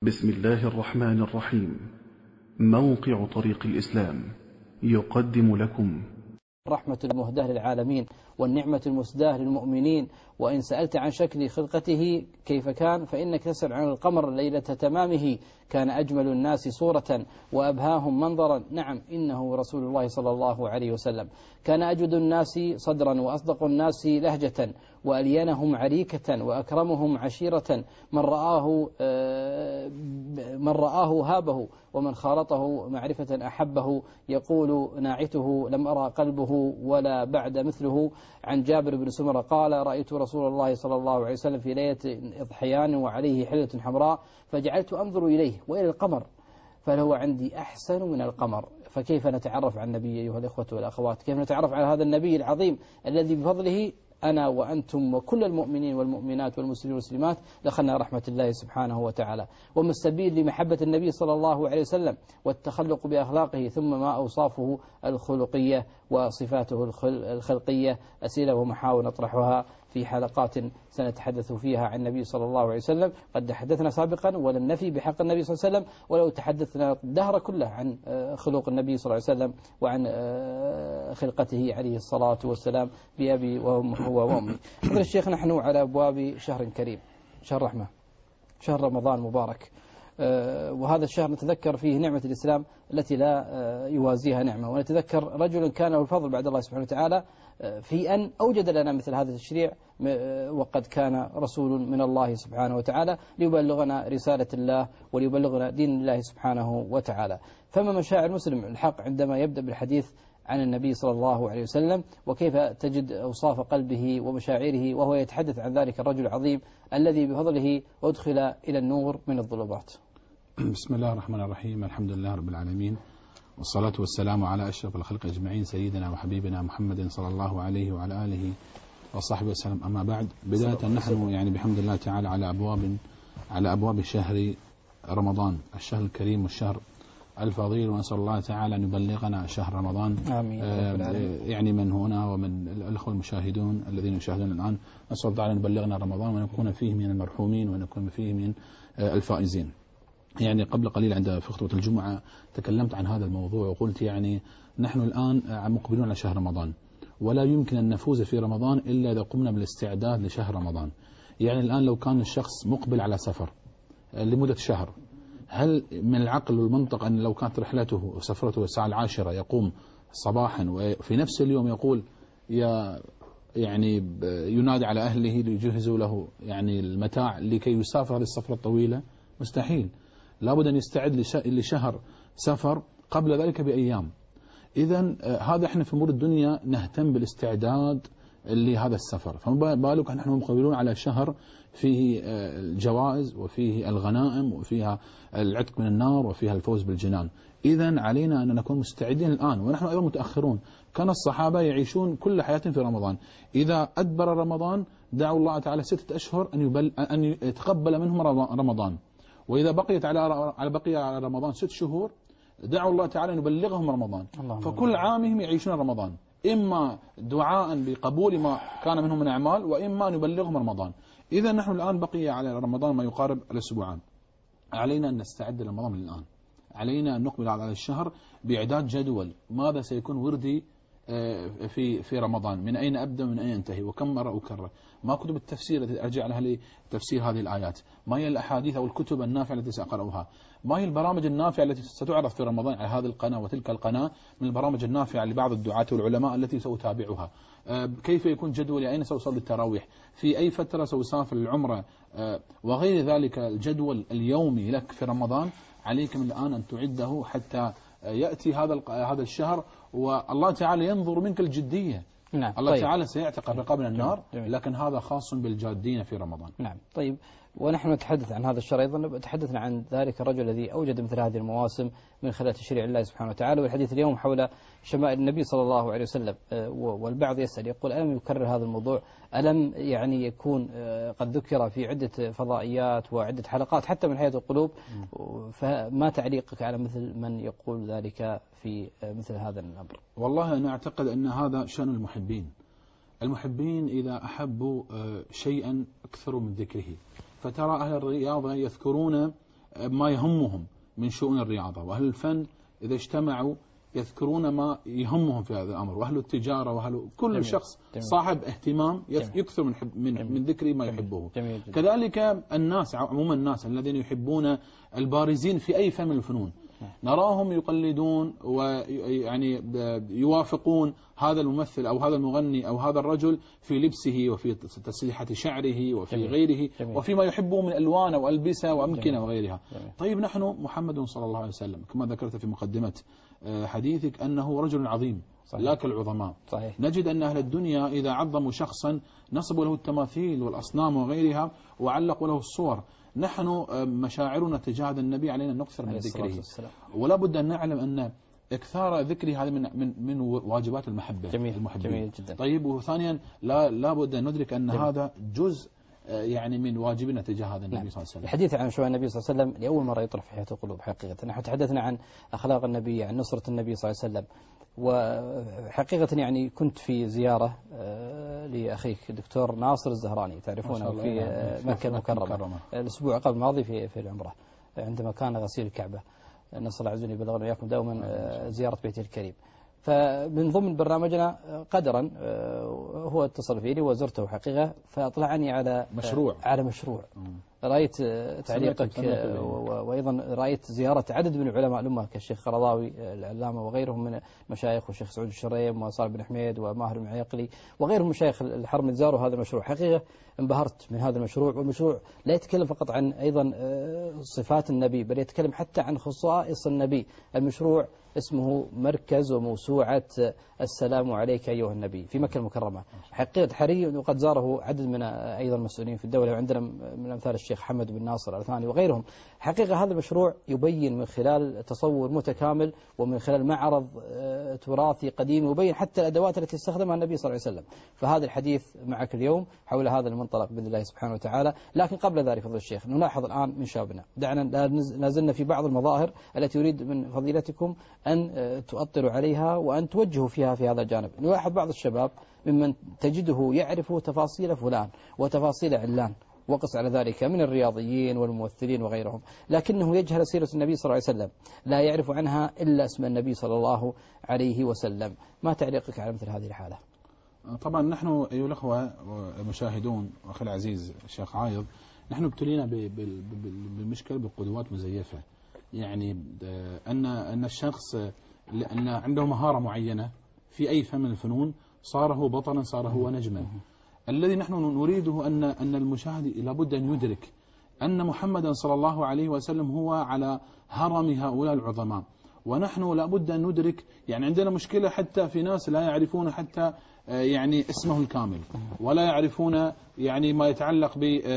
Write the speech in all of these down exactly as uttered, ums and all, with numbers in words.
بسم الله الرحمن الرحيم. موقع طريق الإسلام يقدم لكم الرحمة المهداة للعالمين والنعمة المسداة للمؤمنين. وإن سألت عن شكل خلقته كيف كان فإنك تسأل عن القمر ليلة تمامه، كان أجمل الناس صورة وأبهاهم منظرا. نعم إنه رسول الله صلى الله عليه وسلم. كان أجود الناس صدرا وأصدق الناس لهجة وألينهم عريكة وأكرمهم عشيرة. من رآه من رآه هابه ومن خالطه معرفة أحبه. يقول ناعته لم أرى قلبه ولا بعد مثله. عن جابر بن سمرة قال رأيت رسول الله صلى الله عليه وسلم في ليلة إضحيان وعليه حلة حمراء، فجعلت أنظر إليه وإلى القمر فهو عندي أحسن من القمر. فكيف نتعرف على النبي أيها الإخوة والأخوات؟ كيف نتعرف على هذا النبي العظيم الذي بفضله أنا وأنتم وكل المؤمنين والمؤمنات والمسلمين والمسلمات دخلنا رحمة الله سبحانه وتعالى؟ وما السبيل لمحبة النبي صلى الله عليه وسلم والتخلق بأخلاقه؟ ثم ما أوصافه الخلقية وصفاته الخلقية؟ أسئلة ومحاور نطرحها في حلقات سنتحدث فيها عن النبي صلى الله عليه وسلم. قد تحدثنا سابقا ولم نفي بحق النبي صلى الله عليه وسلم، ولو تحدثنا الدهر كله عن خلق النبي صلى الله عليه وسلم وعن خلقته عليه الصلاة والسلام بأبي وهو وأمي. حضر الشيخ، نحن على أبواب شهر كريم، شهر رحمة، شهر رمضان مبارك، وهذا الشهر نتذكر فيه نعمة الإسلام التي لا يوازيها نعمة، ونتذكر رجل كان له الفضل بعد الله سبحانه وتعالى في أن أوجد لنا مثل هذا التشريع، وقد كان رسول من الله سبحانه وتعالى ليبلغنا رسالة الله وليبلغنا دين الله سبحانه وتعالى. فما مشاعر المسلم الحق عندما يبدأ بالحديث عن النبي صلى الله عليه وسلم، وكيف تجد أوصاف قلبه ومشاعره وهو يتحدث عن ذلك الرجل العظيم الذي بفضله أدخل إلى النور من الظلمات؟ بسم الله الرحمن الرحيم. الحمد لله رب العالمين، والصلاة والسلام على أشرف الخلق أجمعين، سيدنا وحبيبنا محمد صلى الله عليه وعلى آله وصحبه وسلم. أما بعد، بداية نحن يعني بحمد الله تعالى على أبواب على أبواب شهر رمضان، الشهر الكريم والشهر الفضيل، ونسأل الله تعالى أن يبلغنا شهر رمضان. آمين. آه يعني من هنا ومن الأخوة المشاهدون الذين يشاهدون الآن، نسأل الله تعالى أن يبلغنا رمضان ونكون فيه من المرحومين ونكون فيه من آه الفائزين. يعني قبل قليل عند في خطبة الجمعة تكلمت عن هذا الموضوع وقلت يعني نحن الآن مقبلون على شهر رمضان، ولا يمكن أن نفوز في رمضان إلا إذا قمنا بالاستعداد لشهر رمضان. يعني الآن لو كان الشخص مقبل على سفر لمدة شهر، هل من العقل والمنطق أن لو كانت رحلته وسفرته الساعة العاشرة يقوم صباحا وفي نفس اليوم يقول يا يعني ينادي على أهله ليجهزوا له يعني المتاع لكي يسافر هذه السفرة الطويلة؟ مستحيل. لابد أن يستعد لشهر سفر قبل ذلك بأيام. إذن هذا احنا في أمور الدنيا نهتم بالاستعداد لهذا السفر، فما بالك نحن مقبلون على شهر فيه الجوائز وفيه الغنائم وفيها العتق من النار وفيها الفوز بالجنان. إذن علينا أن نكون مستعدين الآن، ونحن أيضا متأخرون. كان الصحابة يعيشون كل حياتهم في رمضان، إذا أدبر رمضان دعوا الله تعالى ستة أشهر أن يبل أن يتقبل منهم رمضان، وإذا بقيت على على بقي على رمضان ست شهور دعوا الله تعالى أن يبلغهم رمضان. فكل عامهم يعيشون رمضان، إما دعاء بقبول ما كان منهم من أعمال، وإما أن يبلغهم رمضان. إذا نحن الآن بقي على رمضان ما يقارب الأسبوعان، علينا أن نستعد لرمضان من الآن. علينا أن نقبل على الشهر بإعداد جدول، ماذا سيكون وردي في في رمضان، من أين أبدأ ومن أين أنتهي، وكم مرة أكرر، ما كتب التفسير التي أرجع لها لتفسير هذه الآيات، ما هي الأحاديث أو الكتب النافعة التي سأقرأها، ما هي البرامج النافعة التي ستعرض في رمضان على هذه القناة وتلك القناة من البرامج النافعة لبعض الدعاة والعلماء التي سأتابعها، كيف يكون جدولي، أين سأصلي التراويح، في أي فترة سأسافر العمرة، وغير ذلك. الجدول اليومي لك في رمضان عليك من الآن أن تعده حتى يأتي هذا هذا الشهر والله تعالى ينظر منك الجدية. نعم. الله طيب. تعالى سيعتق الرقاب من النار، جميل. لكن هذا خاص بالجادين في رمضان. نعم. طيب، ونحن نتحدث عن هذا الشهر أيضا تحدثنا عن ذلك الرجل الذي أوجد مثل هذه المواسم من خلال تشريع الله سبحانه وتعالى، والحديث اليوم حول شمائل النبي صلى الله عليه وسلم. والبعض يسأل يقول ألم يكرر هذا الموضوع؟ ألم يعني يكون قد ذكر في عدة فضائيات وعدة حلقات حتى من حياة القلوب؟ فما تعليقك على مثل من يقول ذلك في مثل هذا الأمر؟ والله أنا أعتقد أن هذا شأن المحبين. المحبين إذا أحبوا شيئا أكثروا من ذكره، فترى أهل الرياضة يذكرون ما يهمهم من شؤون الرياضة، وأهل الفن إذا اجتمعوا يذكرون ما يهمهم في هذا الأمر، وأهل التجارة وأهل كل جميل. شخص جميل. صاحب اهتمام يكثر من, من, من ذكر ما يحبه. جميل. جميل. كذلك الناس عموما الناس الذين يحبون البارزين في أي فن من الفنون نراهم يقلدون ويعني يوافقون هذا الممثل أو هذا المغني أو هذا الرجل في لبسه وفي تسليحة شعره وفي جميل. غيره جميل. وفيما يحبه من ألوان وألبسة وأمكنة وغيرها. جميل. طيب نحن محمد صلى الله عليه وسلم كما ذكرت في مقدمة حديثك أنه رجل عظيم صحيح. لا كالعظماء. صحيح. نجد أن أهل الدنيا إذا عظموا شخصا نصبوا له التماثيل والأصنام وغيرها وعلقوا له الصور. نحن مشاعرنا تجاه النبي علينا نكثر من ذكره، ولا بد أن نعلم أن إكثار ذكره هذا من من من واجبات المحبة. جميل. المحبين. جميل جدا. طيب وثانيا لا لا بد أن ندرك أن جميل. هذا جزء يعني من واجبنا تجاه هذا النبي نعم. صلى الله عليه وسلم. الحديث عن شؤون النبي صلى الله عليه وسلم لأول مرة يطرح في حياة القلوب حقيقة. نحن تحدثنا عن أخلاق النبي، عن نصرة النبي صلى الله عليه وسلم، وحقيقة يعني كنت في زيارة لأخيك الدكتور ناصر الزهراني تعرفونه في مكة المكرمة الأسبوع قبل الماضي في في العمرة عندما كان غسيل الكعبة، نسأل الله عز وجل يبلغنا وإياكم دوما زيارة بيته الكريم. فمن ضمن برنامجنا قدرا هو اتصل فيني وزرته حقيقة، فأطلعني على مشروع على مشروع رأيت تعليقك وأيضا رأيت زيارة عدد من علماء الأمة كالشيخ قرضاوي العلامة وغيرهم من مشايخ، والشيخ سعود الشريم وصالح بن حميد وماهر بن عيقلي وغيرهم مشايخ الحرم زاروا هذا المشروع. حقيقة انبهرت من هذا المشروع، والمشروع لا يتكلم فقط عن أيضا صفات النبي بل يتكلم حتى عن خصائص النبي. المشروع اسمه مركز وموسوعة السلام عليك أيها النبي في مكة المكرمة. حقيقة حري وقد زاره عدد من أيضا المسؤولين في الدولة، وعندنا من أمثال الشيخ حمد بن ناصر الثاني وغيرهم. حقيقة هذا المشروع يبين من خلال تصور متكامل ومن خلال معرض تراثي قديم، يبين حتى الأدوات التي استخدمها النبي صلى الله عليه وسلم. فهذا الحديث معك اليوم حول هذا المنطلق بإذن الله سبحانه وتعالى. لكن قبل ذلك فضل الشيخ نلاحظ الآن من شابنا، دعنا نازلنا في بعض المظاهر التي يريد من فضيلتكم أن تؤطروا عليها وأن توجهوا فيها في هذا الجانب. نلاحظ بعض الشباب ممن تجده يعرف تفاصيل فلان وتفاصيل علان، وقس على ذلك من الرياضيين والممثلين وغيرهم، لكنه يجهل سيرة النبي صلى الله عليه وسلم، لا يعرف عنها إلا اسم النبي صلى الله عليه وسلم. ما تعليقك على مثل هذه الحالة؟ طبعا نحن أيها الأخوة المشاهدون وأخي العزيز الشيخ عايض، نحن ابتلينا بالمشكلة بالقدوات مزيفة. يعني أن أن الشخص أن عنده مهارة معينة في أي فن من الفنون صار هو بطلا، صار هو نجما. الذي نحن نريده أن أن المشاهد لابد أن يدرك أن محمدا صلى الله عليه وسلم هو على هرم هؤلاء العظماء، ونحن لابد أن ندرك. يعني عندنا مشكلة حتى في ناس لا يعرفون حتى يعني اسمه الكامل، ولا يعرفون يعني ما يتعلق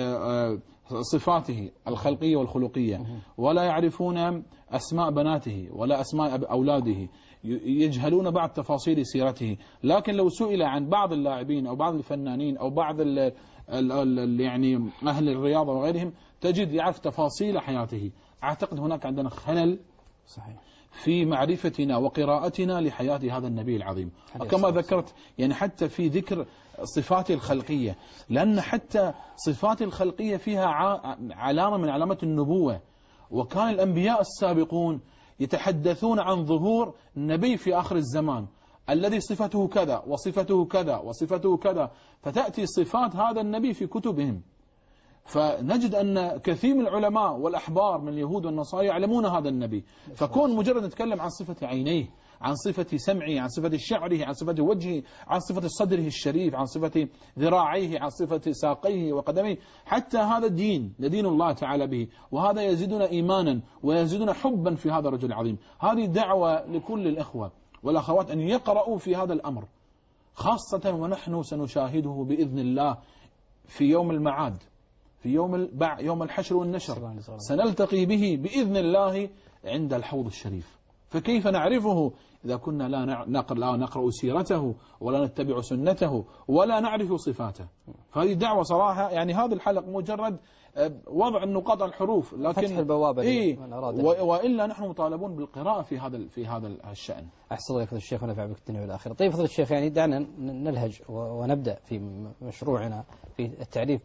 بصفاته الخلقية والخلقية، ولا يعرفون أسماء بناته ولا أسماء أولاده، يجهلون بعض تفاصيل سيرته. لكن لو سئل عن بعض اللاعبين أو بعض الفنانين أو بعض ال ال ال يعني أهل الرياضة وغيرهم تجد يعرف تفاصيل حياته. أعتقد هناك عندنا خلل صحيح في معرفتنا وقراءتنا لحياة هذا النبي العظيم. وكما ذكرت يعني حتى في ذكر صفاته الخلقية، لأن حتى صفات الخلقية فيها علامة من علامات النبوة. وكان الأنبياء السابقون يتحدثون عن ظهور نبي في آخر الزمان الذي صفته كذا وصفته كذا وصفته كذا، فتأتي صفات هذا النبي في كتبهم. فنجد أن كثير من العلماء والأحبار من اليهود والنصارى يعلمون هذا النبي، فكون مجرد نتكلم عن صفة عينيه، عن صفة سمعه، عن صفة شعره، عن صفة وجهه، عن صفة صدره الشريف، عن صفة ذراعيه، عن صفة ساقيه وقدميه، حتى هذا الدين لدين الله تعالى به، وهذا يزيدنا إيمانا ويزيدنا حبا في هذا الرجل العظيم. هذه دعوة لكل الإخوة والأخوات أن يقرأوا في هذا الأمر، خاصة ونحن سنشاهده بإذن الله في يوم المعاد، في يوم يوم الحشر والنشر، سنلتقي به بإذن الله عند الحوض الشريف. فكيف نعرفه إذا كنا لا نقرأ, لا نقرأ سيرته ولا نتبع سنته ولا نعرف صفاته؟ فهذه دعوة صراحة، يعني هذا الحلق مجرد وضع النقاط الحروف، لكن فتح البوابة إيه وإلا نحن مطالبون بالقراءة في هذا في هذا الشأن. أحسن الله فضل الشيخ ونفع بك الدنيا والآخرة. طيب فضل الشيخ، يعني دعنا نلهج ونبدأ في مشروعنا في التعريف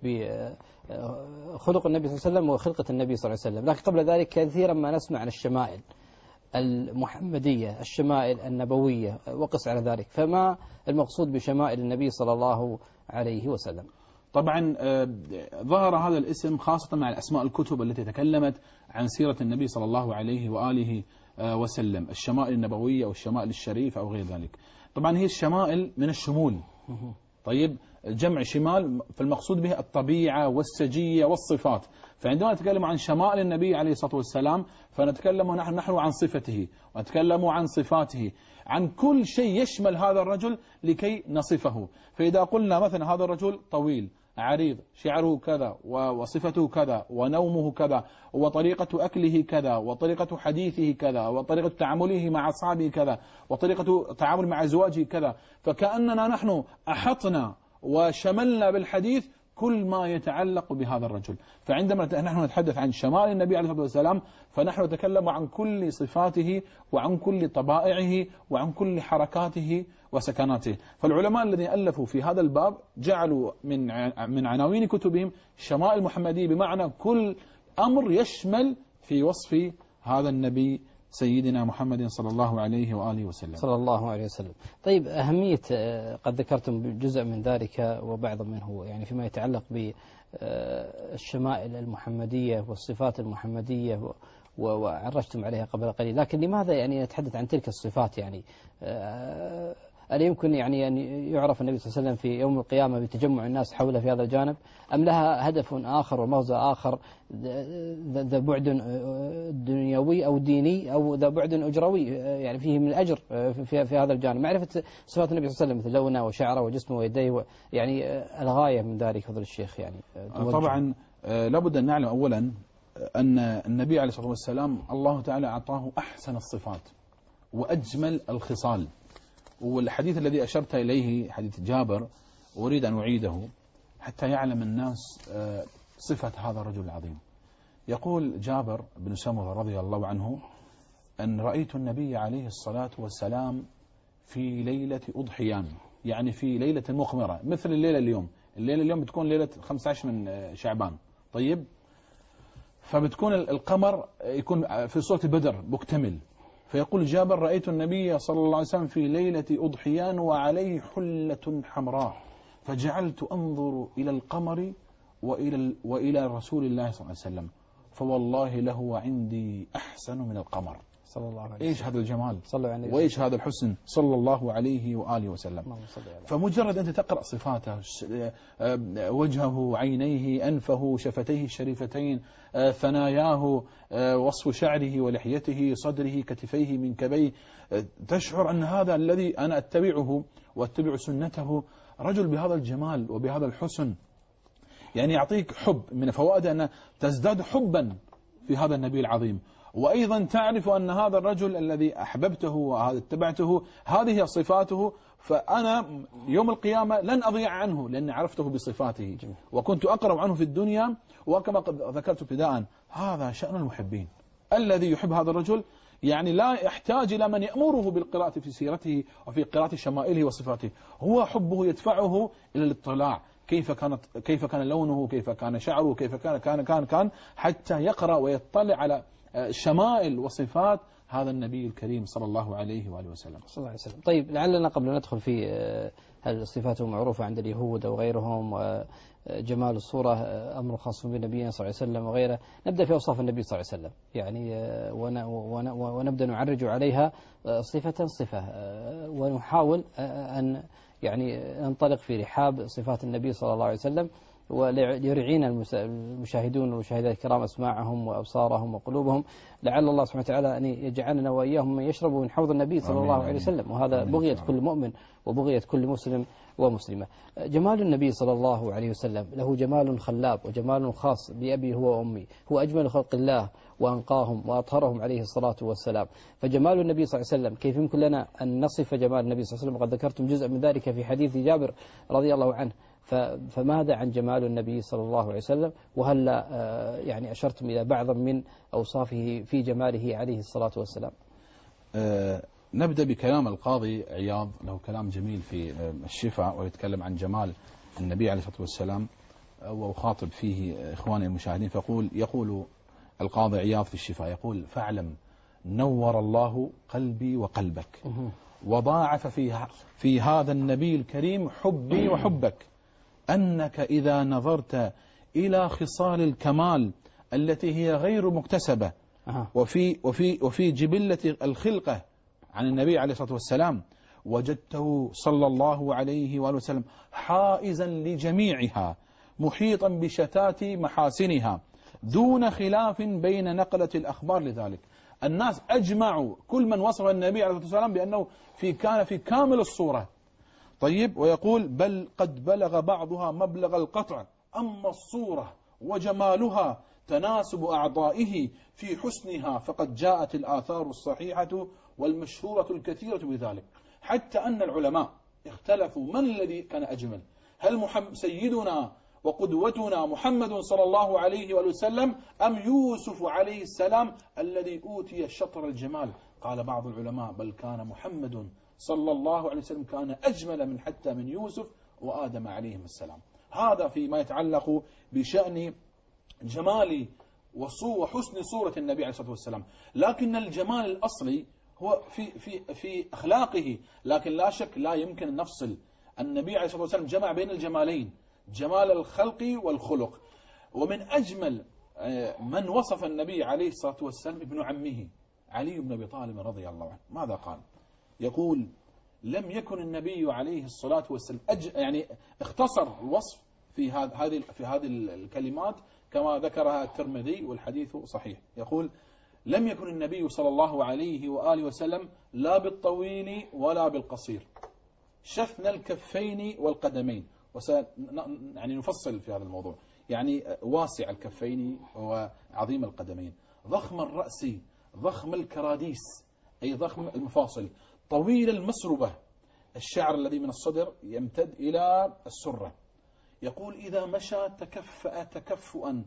بخلق النبي صلى الله عليه وسلم وخلقة النبي صلى الله عليه وسلم، لكن قبل ذلك كثيرا ما نسمع عن الشمائل المحمدية، الشمائل النبوية، وقس على ذلك، فما المقصود بشمائل النبي صلى الله عليه وسلم؟ طبعا ظهر هذا الاسم خاصة مع الأسماء الكتب التي تكلمت عن سيرة النبي صلى الله عليه وآله وسلم، الشمائل النبوية أو الشمائل الشريفة أو غير ذلك. طبعا هي الشمائل من الشمول، طيب جمع شمال، فالمقصود به الطبيعة والسجية والصفات. فعندما نتكلم عن شمائل النبي عليه الصلاة والسلام فنتكلم نحن نحن عن صفته، ونتكلم عن صفاته، عن كل شيء يشمل هذا الرجل لكي نصفه. فإذا قلنا مثلا هذا الرجل طويل عريض، شعره كذا، وصفته كذا، ونومه كذا، وطريقة أكله كذا، وطريقة حديثه كذا، وطريقة تعامله مع أصحابه كذا، وطريقة تعامل مع أزواجه كذا، فكأننا نحن أحطنا وشملنا بالحديث كل ما يتعلق بهذا الرجل. فعندما نحن نتحدث عن شمال النبي عليه الصلاة والسلام فنحن نتكلم عن كل صفاته وعن كل طبائعه وعن كل حركاته وسكناته. فالعلماء الذين ألفوا في هذا الباب جعلوا من من عناوين كتبهم شمائل محمدية، بمعنى كل أمر يشمل في وصف هذا النبي سيدنا محمد صلى الله عليه وآله وسلم. صلى الله عليه وسلم. طيب أهمية، قد ذكرتم جزء من ذلك وبعض منه، يعني فيما يتعلق بالشمائل المحمدية والصفات المحمدية وعرجتم عليها قبل قليل، لكن لماذا يعني نتحدث عن تلك الصفات؟ يعني ألا يمكن يعني أن يعرف النبي صلى الله عليه وسلم في يوم القيامة بتجمع الناس حوله في هذا الجانب، أم لها هدف آخر ومغزى آخر ذا بعد دنيوي أو ديني أو ذا بعد أجروي يعني فيه من الأجر في, في هذا الجانب؟ معرفة صفات النبي صلى الله عليه وسلم مثل لونه وشعره وجسمه ويديه، يعني الغاية من ذلك فضل الشيخ. يعني طبعا لابد أن نعلم أولا أن النبي عليه الصلاة والسلام الله تعالى أعطاه أحسن الصفات وأجمل الخصال. والحديث الذي أشرت إليه حديث جابر أريد أن أعيده حتى يعلم الناس صفة هذا الرجل العظيم. يقول جابر بن سمرة رضي الله عنه أن رأيت النبي عليه الصلاة والسلام في ليلة أضحيان، يعني في ليلة مقمرة مثل الليلة اليوم. الليلة اليوم بتكون ليلة خمسة عشر من شعبان، طيب، فبتكون القمر يكون في صورة بدر مكتمل. فيقول جابر رأيت النبي صلى الله عليه وسلم في ليلة أضحيان وعليه حلة حمراء، فجعلت أنظر إلى القمر وإلى, وإلى رسول الله صلى الله عليه وسلم، فوالله له عندي أحسن من القمر. صلى الله عليه وسلم. إيش هذا الجمال وإيش هذا الحسن صلى الله عليه وآله وسلم. فمجرد أنت تقرأ صفاته، وجهه، عينيه، أنفه، شفتيه الشريفتين، ثناياه، وصف شعره ولحيته، صدره، كتفيه، منكبيه، تشعر أن هذا الذي أنا أتبعه وأتبع سنته رجل بهذا الجمال وبهذا الحسن. يعني يعطيك حب من فوائد أن تزداد حبا في هذا النبي العظيم، وأيضا تعرف أن هذا الرجل الذي أحببته وهذا اتبعته هذه صفاته، فأنا يوم القيامة لن أضيع عنه لأني عرفته بصفاته وكنت أقرأ عنه في الدنيا. وكما قد ذكرت ابتداء هذا شأن المحبين، الذي يحب هذا الرجل يعني لا يحتاج إلى من يأمره بالقراءة في سيرته وفي قراءة شمائله وصفاته، هو حبه يدفعه إلى الاطلاع كيف كانت كيف كان لونه، كيف كان شعره، كيف كان كان كان كان حتى يقرأ ويطلع على شمائل وصفات هذا النبي الكريم صلى الله عليه وآله وسلم. صلى الله عليه وسلم. طيب لعلنا قبل أن ندخل في هل صفاته معروفة عند اليهود أو غيرهم وجمال الصورة أمر خاص بنبينا صلى الله عليه وسلم وغيره، نبدأ في أوصاف النبي صلى الله عليه وسلم، يعني ونبدأ نعرج عليها صفة صفة ونحاول أن يعني ننطلق في رحاب صفات النبي صلى الله عليه وسلم وليرعينا المشاهدون والمشاهدات الكرام أسماعهم وأبصارهم وقلوبهم، لعل الله سبحانه وتعالى أن يجعلنا وإياهم من يشربوا من حوض النبي صلى الله عليه وسلم، وهذا بغية كل مؤمن وبغية كل مسلم ومسلمة. جمال النبي صلى الله عليه وسلم له جمال خلاب وجمال خاص بأبي هو وأمي، هو أجمل خلق الله وأنقاهم وأطهرهم عليه الصلاة والسلام. فجمال النبي صلى الله عليه وسلم كيف يمكن لنا أن نصف جمال النبي صلى الله عليه وسلم؟ وقد ذكرتم جزء من ذلك في حديث جابر رضي الله عنه، فماذا عن جمال النبي صلى الله عليه وسلم؟ وهل يعني أشرتم إلى بعض من أوصافه في جماله عليه الصلاة والسلام؟ أه نبدأ بكلام القاضي عياض، له كلام جميل في الشفاء ويتكلم عن جمال النبي عليه الصلاة والسلام، وأخاطب فيه إخواني المشاهدين. فيقول يقول القاضي عياض في الشفاء، يقول: فاعلم نور الله قلبي وقلبك، وضاعف في في هذا النبي الكريم حبي وحبك، أنك إذا نظرت إلى خصال الكمال التي هي غير مكتسبة وفي وفي وفي جبلة الخلقة عن النبي عليه الصلاة والسلام، وجدته صلى الله عليه وآله وسلم حائزا لجميعها، محيطا بشتات محاسنها، دون خلاف بين نقلة الأخبار. لذلك الناس أجمعوا، كل من وصف النبي عليه الصلاة والسلام بأنه في كان في كامل الصورة. طيب، ويقول: بل قد بلغ بعضها مبلغ القطع، أما الصورة وجمالها تناسب أعضائه في حسنها، فقد جاءت الآثار الصحيحة والمشهورة الكثيرة بذلك، حتى أن العلماء اختلفوا من الذي كان أجمل، هل محمد سيدنا وقدوتنا محمد صلى الله عليه وسلم أم يوسف عليه السلام الذي أوتي شطر الجمال؟ قال بعض العلماء: بل كان محمد صلى الله عليه وسلم كان أجمل من حتى من يوسف وآدم عليهم السلام. هذا فيما يتعلق بشأن جمال وحسن صورة النبي عليه الصلاة والسلام. لكن الجمال الأصلي هو في في في أخلاقه، لكن لا شك لا يمكن أن نفصل. النبي عليه الصلاة والسلام جمع بين الجمالين، جمال الخلق والخلق. ومن أجمل من وصف النبي عليه الصلاة والسلام ابن عمه علي بن أبي طالب رضي الله عنه. ماذا قال؟ يقول: لم يكن النبي عليه الصلاة والسلام أج... يعني اختصر الوصف في هذه في هذه الكلمات كما ذكرها الترمذي والحديث صحيح. يقول: لم يكن النبي صلى الله عليه وآله وسلم لا بالطويل ولا بالقصير، شفن الكفين والقدمين. وس يعني نفصل في هذا الموضوع، يعني واسع الكفين وعظيم القدمين، ضخم الرأس، ضخم الكراديس أي ضخم المفاصل، طويل المسربة، الشعر الذي من الصدر يمتد إلى السرة. يقول: إذا مشى تكفأ تكفؤا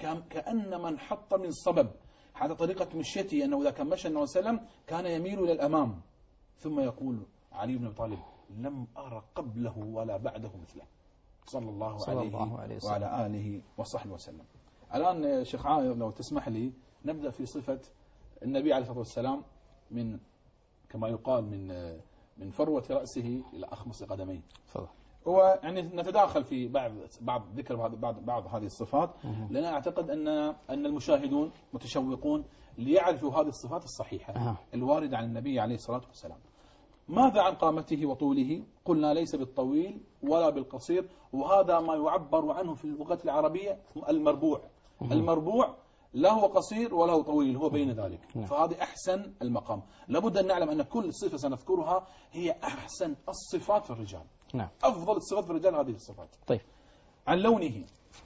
كأن من حط من صبب. حتى طريقة مشيته أنه إذا كان مشى النبي صلى الله عليه وسلم كان يميل إلى الأمام. ثم يقول علي بن أبي طالب: لم أرى قبله ولا بعده مثله صلى الله, صلى عليه, الله عليه وسلم وعلى آله وصحبه وسلم. الآن شيخ عائض لو تسمح لي نبدأ في صفة النبي عليه الصلاة والسلام من كما يقال من من فروة رأسه إلى أخمص قدميه. هو يعني نتداخل في بعض بعض ذكر بعض بعض, بعض هذه الصفات، لأن أعتقد أن أن المشاهدون متشوقون ليعرفوا هذه الصفات الصحيحة الواردة عن النبي عليه الصلاة والسلام. ماذا عن قامته وطوله؟ قلنا ليس بالطويل ولا بالقصير، وهذا ما يعبر عنه في اللغة العربية المربوع. المربوع لا هو قصير ولا هو طويل، هو بين ذلك. فهذه أحسن المقام. لابد أن نعلم أن كل صفة سنذكرها هي أحسن الصفات في الرجال. نعم. أفضل الصفات في الرجال هذه الصفات. طيب. عن لونه،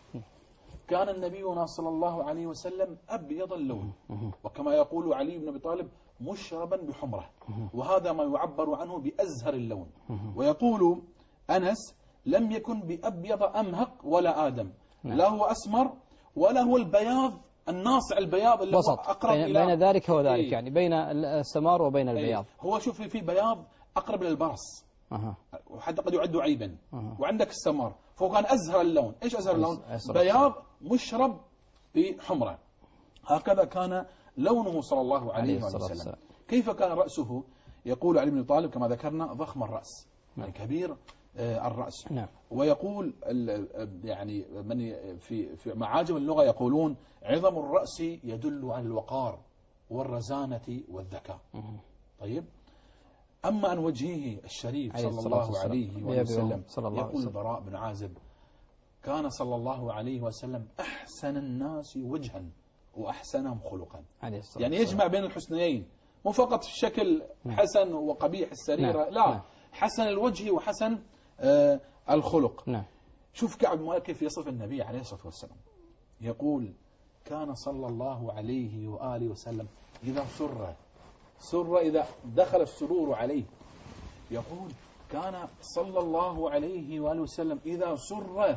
كان النبي صلى الله عليه وسلم أبيض اللون، وكما يقول علي بن أبي طالب: مشربا بحمرة، وهذا ما يعبر عنه بأزهر اللون. ويقول أنس: لم يكن بأبيض أمهق ولا آدم، لا هو أسمر ولا هو البياض الناصع، البياض اللي وسط أقرب بين, إلى بين ذلك وذلك. إيه؟ يعني بين السمار وبين البياض. إيه؟ هو شوف في بياض أقرب للبرص، أه. وحتى قد يعد عيبا، أه. وعندك السمار، فهو كان أزهر اللون. إيش أزهر اللون؟ بياض مشرب بحمرة. هكذا كان لونه صلى الله عليه وسلم. كيف كان رأسه؟ يقول علي بن طالب كما ذكرنا: ضخم الرأس، يعني كبير الرأس. نعم. ويقول يعني من في في معاجم اللغة يقولون: عظم الرأس يدل على الوقار والرزانة والذكاء. طيب، أما عن وجهه الشريف صلى الله عليه وسلم يقول البراء بن عازب: كان صلى الله عليه وسلم أحسن الناس وجها وأحسنهم خلقا. يعني يجمع بين الحسنيين، مو فقط في الشكل حسن وقبيح السريرة، نعم. لا نعم. حسن الوجه وحسن آه الخلق. نعم. شوف كعب مالك كيف يصف النبي عليه الصلاة والسلام، يقول كان صلى الله عليه وآله وسلم إذا سر سر إذا دخل السرور عليه، يقول كان صلى الله عليه وآله وسلم إذا سر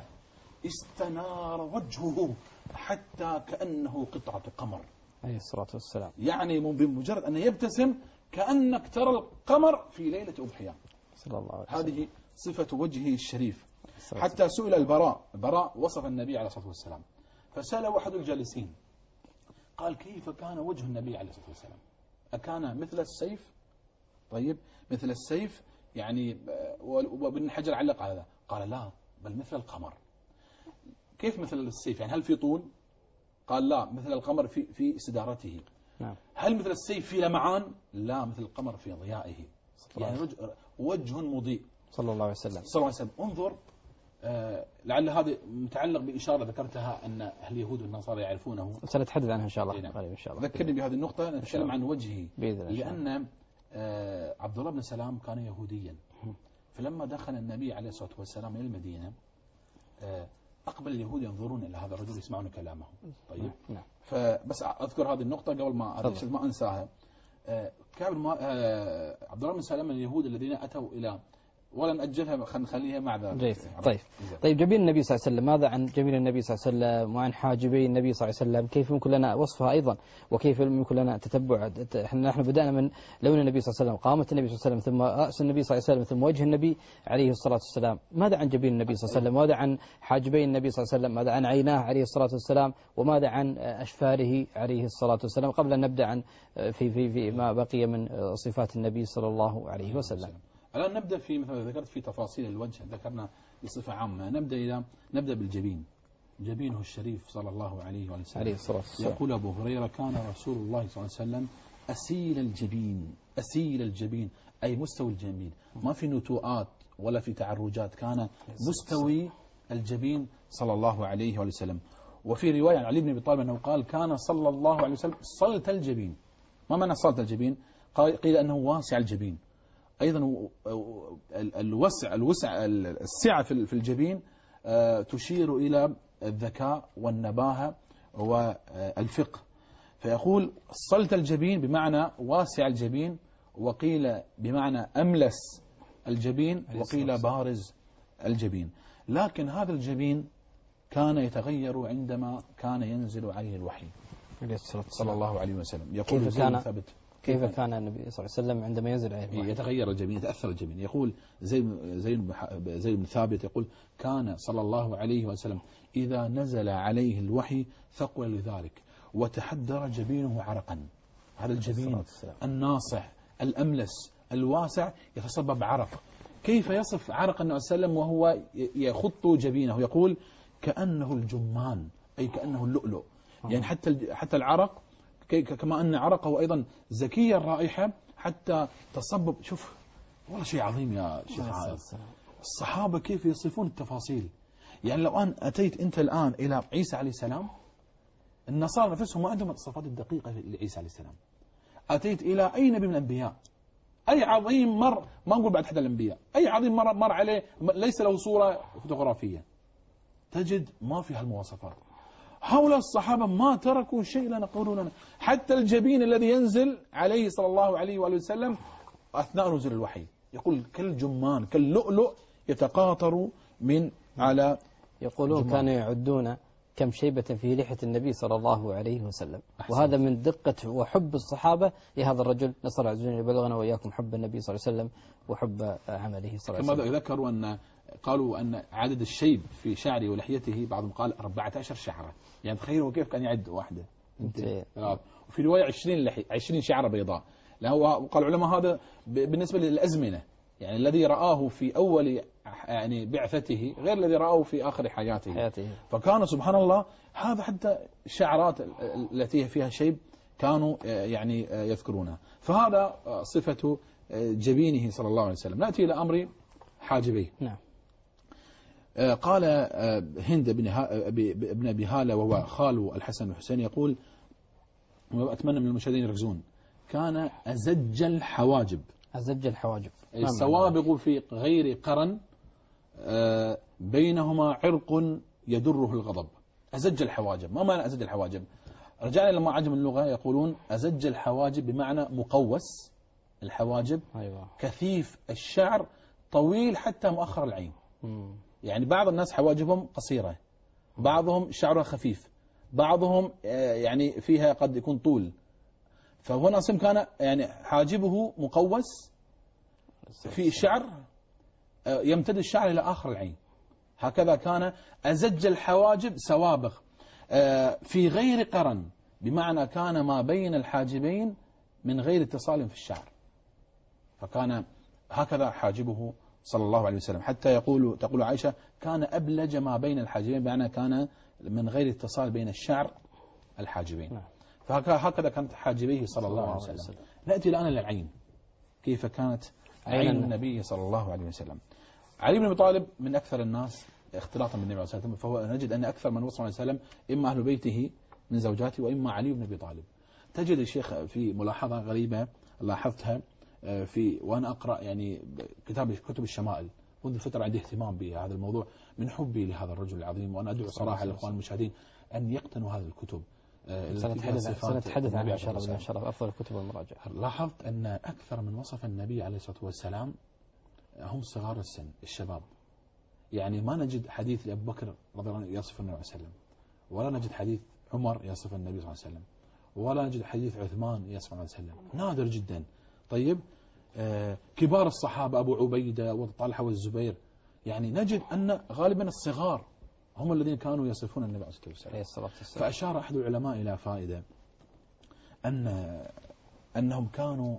استنار وجهه حتى كأنه قطعة قمر عليه الصلاة والسلام. يعني بمجرد أن يبتسم كأنك ترى القمر في ليلة أضحية. صلى الله عليه وسلم. هذه صفة وجهه الشريف. حتى سئل البراء البراء وصف النبي عليه الصلاة والسلام، فسأله أحد الجالسين قال كيف كان وجه النبي عليه الصلاة والسلام؟ أكان مثل السيف؟ طيب مثل السيف يعني، وابن حجر علق على هذا قال لا بل مثل القمر. كيف مثل السيف يعني؟ هل في طول؟ قال لا مثل القمر في في استدارته. نعم. هل مثل السيف في لمعان؟ لا مثل القمر في ضيائه. يعني وجه, وجه مضيء صلى الله عليه وسلم. صلى الله عليه وسلم. انظر آه لعل هذا متعلق بإشارة ذكرتها أن اليهود والنصارى يعرفونه، سنتحدث عنها إن شاء الله. قريب إن شاء الله. ذكرني بهذه النقطة، نتكلم عن وجهه بإذن الله. لأن آه عبد الله بن سلام كان يهوديا، فلما دخل النبي عليه الصلاة والسلام إلى المدينة آه أقبل اليهود ينظرون إلى هذا الرجل يسمعون كلامه. طيب نعم. فبس أذكر هذه النقطة قبل ما ما أنساها. آه كعب آه عبد الله بن سلام من اليهود الذين أتوا إلى، ولا نأجلها خلينا نخليها مع ذلك. طيب طيب جميل النبي صلى الله عليه وسلم، ماذا عن جميل النبي صلى الله عليه وسلم وعن حاجبي النبي صلى الله عليه وسلم؟ كيف يمكن لنا وصفها أيضا، وكيف يمكن لنا تتبع؟ نحن بدأنا من لون النبي صلى الله عليه وسلم، قامة النبي صلى الله عليه وسلم، ثم رأس النبي صلى الله عليه وسلم، ثم وجه النبي عليه الصلاة والسلام. ماذا عن جبين النبي صلى الله عليه وسلم؟ ماذا عن حاجبي النبي صلى الله عليه وسلم؟ ماذا عن عيناه عليه الصلاة والسلام؟ وماذا عن أشفاره عليه الصلاة والسلام؟ قبل أن نبدأ عن في في في ما بقي من صفات النبي صلى الله عليه وسلم. الآن نبدأ في مثل ذكرت في تفاصيل الوجه، ذكرنا بصفة عامة. نبدأ إلى نبدأ بالجبين. جبينه الشريف صلى الله عليه وسلم. عليه الصلاة والسلام. يقول أبو هريرة كان رسول الله صلى الله عليه وسلم أسيل الجبين. أسيل الجبين أي مستوي الجبين، ما في نتوءات ولا في تعرجات، كان مستوي الجبين صلى الله عليه وسلم. وفي رواية عن علي بن أبي طالب أنه قال كان صلى الله عليه وسلم صلت الجبين. ما معنى صلت الجبين؟ قيل أنه واسع الجبين. أيضا الوسع الوسع السعة في الجبين تشير إلى الذكاء والنباهة والفقه. فيقول صلت الجبين بمعنى واسع الجبين، وقيل بمعنى أملس الجبين، وقيل بارز الجبين. لكن هذا الجبين كان يتغير عندما كان ينزل عليه الوحي صلى الله عليه وسلم. يقول كيف كان ثبت كيف كان النبي صلى الله عليه وسلم عندما ينزل عليه الوحي؟ يتغير الجبين، يتأثر الجبين. يقول زي زي زي بن ثابت يقول كان صلى الله عليه وسلم إذا نزل عليه الوحي ثقل لذلك وتحدر جبينه عرقا. هذا الجبين الناصح الأملس الواسع يتصبب عرق. كيف يصف عرق النبي صلى الله عليه وسلم وهو يخط جبينه؟ يقول كأنه الجمان، أي كأنه اللؤلؤ. يعني حتى حتى العرق كما أن عرقه أيضا زكي الرائحة حتى تصبب. شوف والله شيء عظيم يا شيخ عائل. الصحابة كيف يصفون التفاصيل. يعني لو أن أتيت أنت الآن إلى عيسى عليه السلام، النصارى نفسهم ما عندهم الصفات الدقيقة لعيسى عليه السلام. أتيت إلى أي نبي من الأنبياء، أي عظيم مر، ما نقول بعد حتى الأنبياء، أي عظيم مر, مر عليه ليس له صورة فوتوغرافية، تجد ما فيها المواصفات. هؤلاء الصحابة ما تركوا شيء لنا قولوا لنا. حتى الجبين الذي ينزل عليه صلى الله عليه وآله وسلم أثناء نزول الوحي يقول كالجمان كاللؤلؤ يتقاطر من على. يقولون كانوا يعدون كم شيبة في لحية النبي صلى الله عليه وسلم. أحسن. وهذا من دقة وحب الصحابة لهذا الرجل. نسأل الله عز وجل يبلغنا وإياكم حب النبي صلى الله عليه وسلم وحب عمله صلى الله عليه وسلم. كما ذكروا أن قالوا أن عدد الشيب في شعره ولحيته بعضهم قال أربعة عشر شعرة. يعني تخيلوا كيف كان يعد واحدة. وفي رواية عشرين لحية عشرين شعرة بيضاء. وقال العلماء هذا بالنسبة للأزمنة، يعني الذي رآه في أول يعني بعثته غير الذي رآه في آخر حياته. حياته. فكان سبحان الله هذا حتى الشعرات التي فيها شيب كانوا يعني يذكرونها. فهذا صفة جبينه صلى الله عليه وسلم. نأتي إلى أمر حاجبيه. نعم. قال هند بن ابن أبي هالة وهو خال الحسن والحسين يقول، وأتمنى من المشاهدين يركزون، كان أزج الحواجب. أزج الحواجب السوابغ في غير قرن بينهما عرق يدره الغضب. أزج الحواجب، ما معنى أزج الحواجب؟ رجعنا لما عجم اللغة يقولون أزج الحواجب بمعنى مقوس الحواجب. أيوة. كثيف الشعر طويل حتى مؤخر العين. مم. يعني بعض الناس حواجبهم قصيرة، بعضهم شعرها خفيف، بعضهم يعني فيها قد يكون طول. فهنا أصلا كان يعني حاجبه مقوس في شعر يمتد الشعر إلى آخر العين، هكذا كان. أزج الحواجب سوابغ في غير قرن، بمعنى كان ما بين الحاجبين من غير اتصال في الشعر، فكان هكذا حاجبه صلى الله عليه وسلم. حتى يقول تقول عائشة كان أبلج ما بين الحاجبين، بمعنى كان من غير اتصال بين الشعر الحاجبين. فهكذا كانت حاجبيه صلى الله عليه وسلم. نأتي الآن للعين، كيف كانت عين النبي صلى الله عليه وسلم. علي بن أبي طالب من أكثر الناس اختلاطا بالنبي عليه الصلاة والسلام، فهو نجد أن أكثر من وصف عليه وسلم إما أهل بيته من زوجاته وإما علي بن أبي طالب. تجد الشيخ في ملاحظة غريبة لاحظتها في وأنا أقرأ يعني كتاب كتب الشمائل منذ فترة، عندي اهتمام بهذا الموضوع من حبي لهذا الرجل العظيم، وأنا أدعو صراحة للإخوان المشاهدين أن يقتنوا هذه الكتب. سنتحدث عنها إن شاء الله، إن شاء الله أفضل الكتب والمراجع. لاحظت أن أكثر من وصف النبي عليه الصلاة والسلام هم صغار السن، الشباب. يعني ما نجد حديث لأبو بكر رضي الله عنه يصف النبي صلى الله عليه وسلم، ولا نجد حديث عمر يصف النبي صلى الله عليه وسلم، ولا نجد حديث عثمان يصف النبي صلى الله عليه وسلم، نادر جدا. طيب آه كبار الصحابة أبو عبيدة وطلحة والزبير، يعني نجد أن غالبا الصغار هم الذين كانوا يصفون النبي عليه الصلاة والسلام. فأشار أحد العلماء إلى فائدة أن أنهم كانوا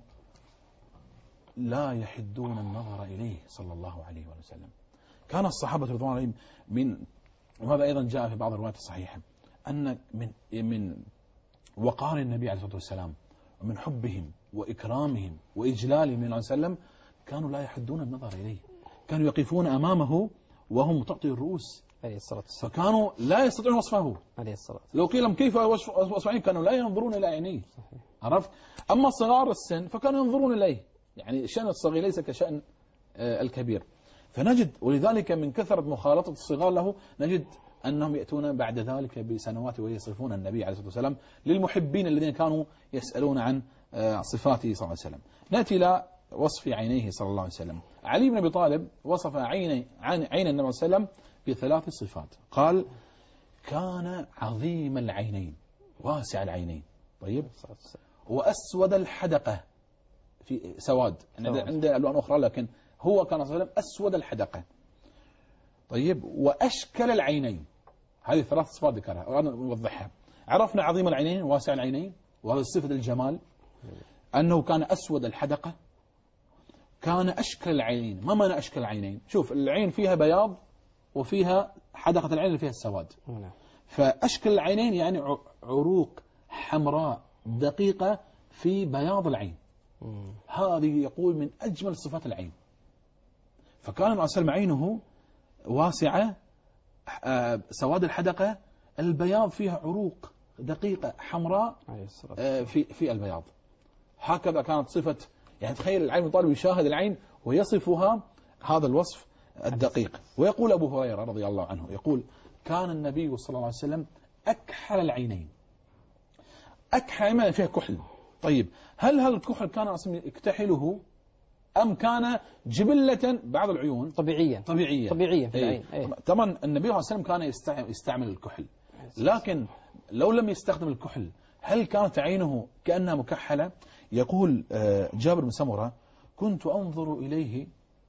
لا يحدون النظر إليه صلى الله عليه وسلم. كان الصحابة رضوان الله عليهم من، وهذا أيضا جاء في بعض الروايات الصحيحة، أن من من وقار النبي عليه الصلاة والسلام ومن حبهم وإكرامهم وإجلالهم من عليه وسلم كانوا لا يحدون النظر إليه، كانوا يقفون أمامه وهم مطأطئي الرؤوس عليه الصلاة والسلام، فكانوا لا يستطيعون وصفه عليه الصلاة والسلام. لو قيل لهم كيف وصف عينه كانوا لا ينظرون إلى عينيه. عرفت؟ أما صغار السن فكانوا ينظرون إليه، يعني شأن الصغير ليس كشأن الكبير. فنجد ولذلك من كثرة مخالطة الصغار له نجد أنهم يأتون بعد ذلك بسنوات ويصفون النبي عليه الصلاة والسلام للمحبين الذين كانوا يسألون عن صفاته صلى الله عليه وسلم. نأتي إلى وصف عينيه صلى الله عليه وسلم. علي بن أبي طالب وصف عين عين النبي صلى الله عليه وسلم بثلاث صفات. قال كان عظيم العينين واسع العينين، طيب، وأسود الحدقة، في سواد عنده ألوان أخرى لكن هو كان صلى الله عليه وسلم أسود الحدقة، طيب، وأشكل العينين. هذه ثلاث صفات ذكرها وأنا نوضحها. عرفنا عظيم العينين واسع العينين، وهذا صفة الجمال، أنه كان أسود الحدقة، كان أشكل العينين. ما معنى أشكل العينين؟ شوف العين فيها بياض وفيها حدقة العين اللي فيها السواد، فأشكل العينين يعني عروق حمراء دقيقة في بياض العين، هذه يقول من أجمل صفات العين. فكان النبي صلى الله عليه وسلم عينه واسعة، سواد الحدقة، البياض فيها عروق دقيقة حمراء في في البياض. هكذا كانت صفة، يعني تخيل العين طالب يشاهد العين ويصفها هذا الوصف الدقيق. ويقول أبو هريرة رضي الله عنه يقول كان النبي صلى الله عليه وسلم أكحل العينين. أكحل ما فيها كحل. طيب هل هذا الكحل كان أصلا يكتحله أم كان جبلة بعض العيون طبيعية طبيعية طبيعية في العين؟ أيه. طبعا النبي صلى الله عليه وسلم كان يستعمل الكحل، لكن لو لم يستخدم الكحل هل كانت عينه كأنها مكحلة؟ يقول جابر بن سمرة كنت أنظر إليه،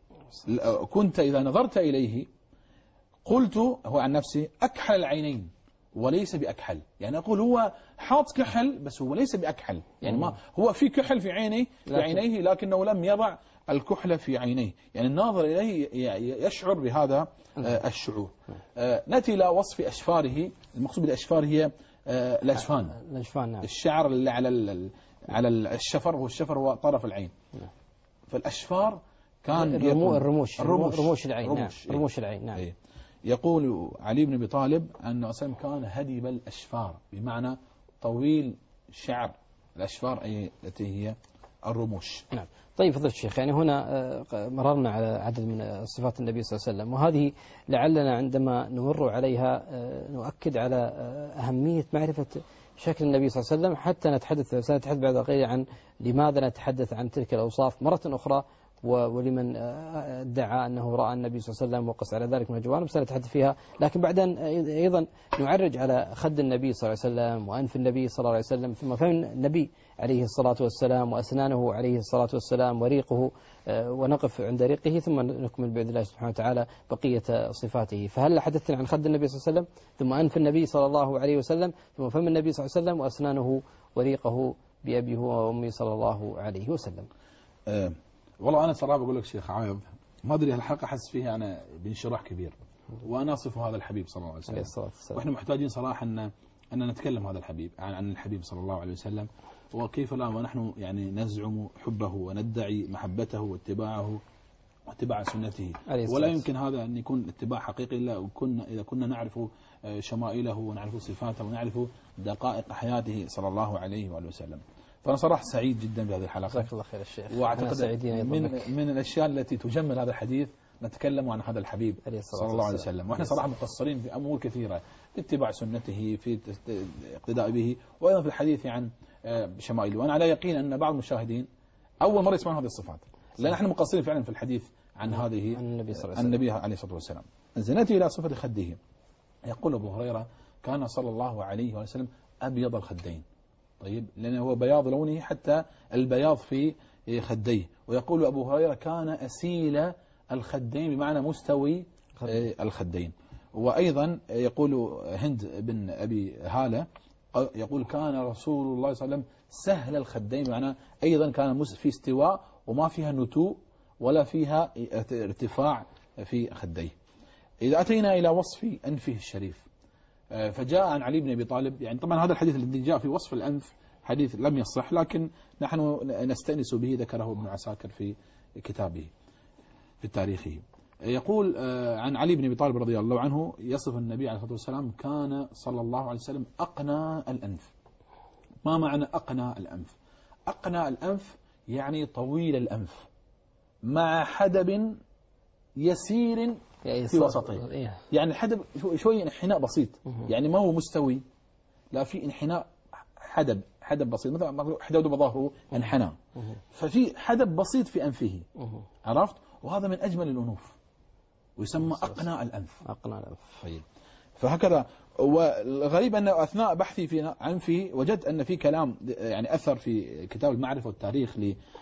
كنت إذا نظرت إليه قلت، هو عن نفسي، أكحل العينين وليس بأكحل. يعني أقول هو حاط كحل بس هو ليس بأكحل، يعني ما هو في كحل في عينيه في عينيه لكنه لم يضع الكحل في عينيه، يعني الناظر إليه يشعر بهذا الشعور. نأتي إلى وصف أشفاره. المقصود بالأشفار هي الأجفان، الأجفان نعم. الشعر اللي على على الشفر، هو الشفر هو طرف العين. فالأشفار كان الرموش الرموش الرموش رموش العين، رموش, نعم. رموش العين نعم. إيه. يقول علي بن أبي طالب أن أسلم كان هديب الأشفار، بمعنى طويل شعر الأشفار أي التي هي الرموش. نعم. طيب فضل الشيخ، يعني هنا مررنا على عدد من صفات النبي صلى الله عليه وسلم، وهذه لعلنا عندما نمر عليها نؤكد على أهمية معرفة شكل النبي صلى الله عليه وسلم، حتى نتحدث سنتحدث بعد قليل عن لماذا نتحدث عن تلك الأوصاف مرة أخرى، ولمن ادعى أنه رأى النبي صلى الله عليه وسلم وقص على ذلك من الجوانب سنتحدث فيها. لكن بعد أن أيضا نعرج على خد النبي صلى الله عليه وسلم وأنف النبي صلى الله عليه وسلم، ثم فهم النبي عليه الصلاة والسلام وأسنانه عليه الصلاة والسلام وريقه، ونقف عند ريقه ثم نكمل بإذن الله سبحانه وتعالى بقية صفاته. فهل حدثنا عن خد النبي صلى الله عليه وسلم، ثم أنف النبي صلى الله عليه وسلم، ثم فم النبي صلى الله عليه وسلم وأسنانه وريقه بأبيه وأمي صلى الله عليه وسلم. أه والله أنا صراحة بقول لك شيخ عايض، ما أدري الحلقة حس فيها أنا بانشراح كبير، وأنا أصف هذا الحبيب صلى الله عليه وسلم، وإحنا محتاجين صراحة أن أن نتكلم هذا الحبيب عن عن الحبيب صلى الله عليه وسلم، وكيف لا ونحن يعني نزعم حبه وندعي محبته واتباعه واتباع سنته، ولا يمكن هذا أن يكون اتباع حقيقي إلا كنا إذا كنا نعرف شمائله ونعرف صفاته ونعرف دقائق حياته صلى الله عليه وآله وسلم. فأنا صراحة سعيد جدا بهذه الحلقة. جزاك الله خير الشيخ. وأعتقد من من الأشياء التي تجمل هذا الحديث نتكلم عن هذا الحبيب صلى الله عليه وسلم، وإحنا صراحة مقصرين في أمور كثيرة، في اتباع سنته، في اقتداء به، وأيضا في الحديث عن شمائله. وأنا على يقين أن بعض المشاهدين أول مرة يسمعون هذه الصفات، لأن احنا مقصرين فعلا في الحديث عن هذه النبي عليه الصلاة والسلام. نأتي إلى صفة خده. يقول أبو هريرة كان صلى الله عليه وسلم أبيض الخدين. طيب، لأنه هو بياض لونه حتى البياض في خديه. ويقول أبو هريرة كان أسيل الخدين، بمعنى مستوي الخدين. وأيضا يقول هند بن أبي هالة يقول كان رسول الله صلى الله عليه وسلم سهل الخدين، بمعنى أيضا كان في استواء وما فيها نتوء ولا فيها ارتفاع في خديه. إذا أتينا إلى وصف أنفه الشريف، فجاء عن علي بن أبي طالب، يعني طبعا هذا الحديث الذي جاء في وصف الأنف حديث لم يصح، لكن نحن نستأنس به، ذكره ابن عساكر في كتابه في تاريخه. يقول عن علي بن أبي طالب رضي الله عنه يصف النبي عليه الصلاة والسلام كان صلى الله عليه وسلم أقنى الأنف. ما معنى أقنى الأنف؟ أقنى الأنف يعني طويل الأنف مع حدب يسير في وسطه، يعني الحدب شوي انحناء بسيط، يعني ما هو مستوي، لا في انحناء، حدب حدب بسيط، مثلا حدب بظهره انحنى، ففي حدب بسيط في أنفه، عرفت؟ وهذا من أجمل الأنوف، ويسمى أقنى الأنف. أقنى الأنف. طيب، فهكذا. والغريب أن أثناء بحثي في عنفه وجدت أن في كلام يعني أثر في كتاب المعرفة والتاريخ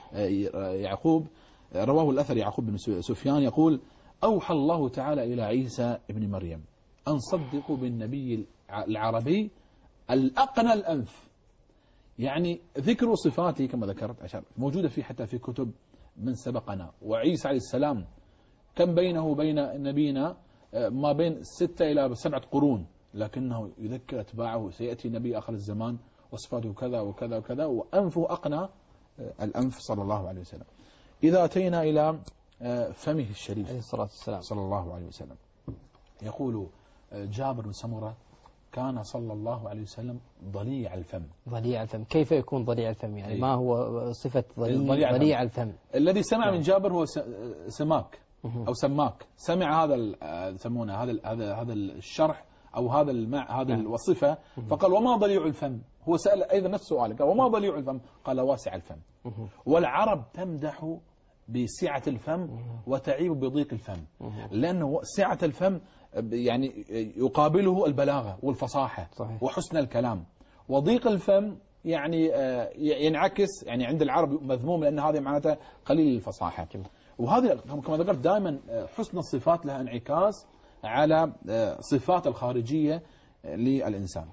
ليعقوب، رواه الأثر يعقوب بن سفيان، يقول أوحى الله تعالى إلى عيسى ابن مريم أن صدقوا بالنبي العربي الأقنى الأنف، يعني ذكر صفاته كما ذكرت أشار موجودة في حتى في كتب من سبقنا. وعيسى عليه السلام كم بينه وبين نبينا ما بين ستة إلى سبعة قرون، لكنه يذكر أتباعه سيأتي نبي آخر الزمان وصفاته كذا وكذا وكذا، وأنفه أقنى الأنف صلى الله عليه وسلم. إذا أتينا إلى فمه الشريف عليه الصلاة والسلام صلى الله عليه وسلم، يقول جابر بن سمرة كان صلى الله عليه وسلم ضليع الفم. ضليع الفم، كيف يكون ضليع الفم؟ يعني ما هو صفة ضليع, ضليع الفم؟ الفم الذي سمع من جابر هو سماك أو سماك، سمع هذا يسمونه هذا هذا هذا الشرح أو هذا المع هذا الوصفة، فقال وما ضليع الفم؟ هو سأل أيضا نفس السؤال، قال وما ضليع الفم؟ قال واسع الفم. والعرب تمدح بسعة الفم وتعيب بضيق الفم، لأنه سعة الفم يعني يقابله البلاغة والفصاحة صحيح. وحسن الكلام، وضيق الفم يعني ينعكس يعني عند العرب مذموم، لأن هذه معناتها قليل الفصاحة. وهذه كما ذكرت دائما حسن الصفات لها انعكاس على صفات الخارجية للإنسان.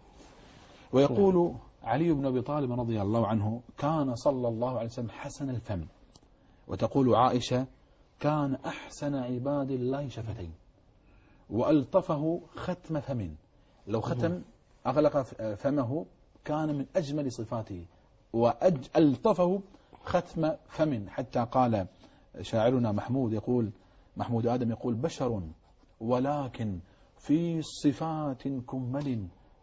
ويقول علي بن أبي طالب رضي الله عنه كان صلى الله عليه وسلم حسن الفم. وتقول عائشة كان أحسن عباد الله شفتين وألطفه ختم فم، لو ختم أغلق فمه كان من أجمل صفاته، وألطفه ختم فم، حتى قال شاعرنا محمود يقول محمود آدم يقول بشر ولكن في صفات كمل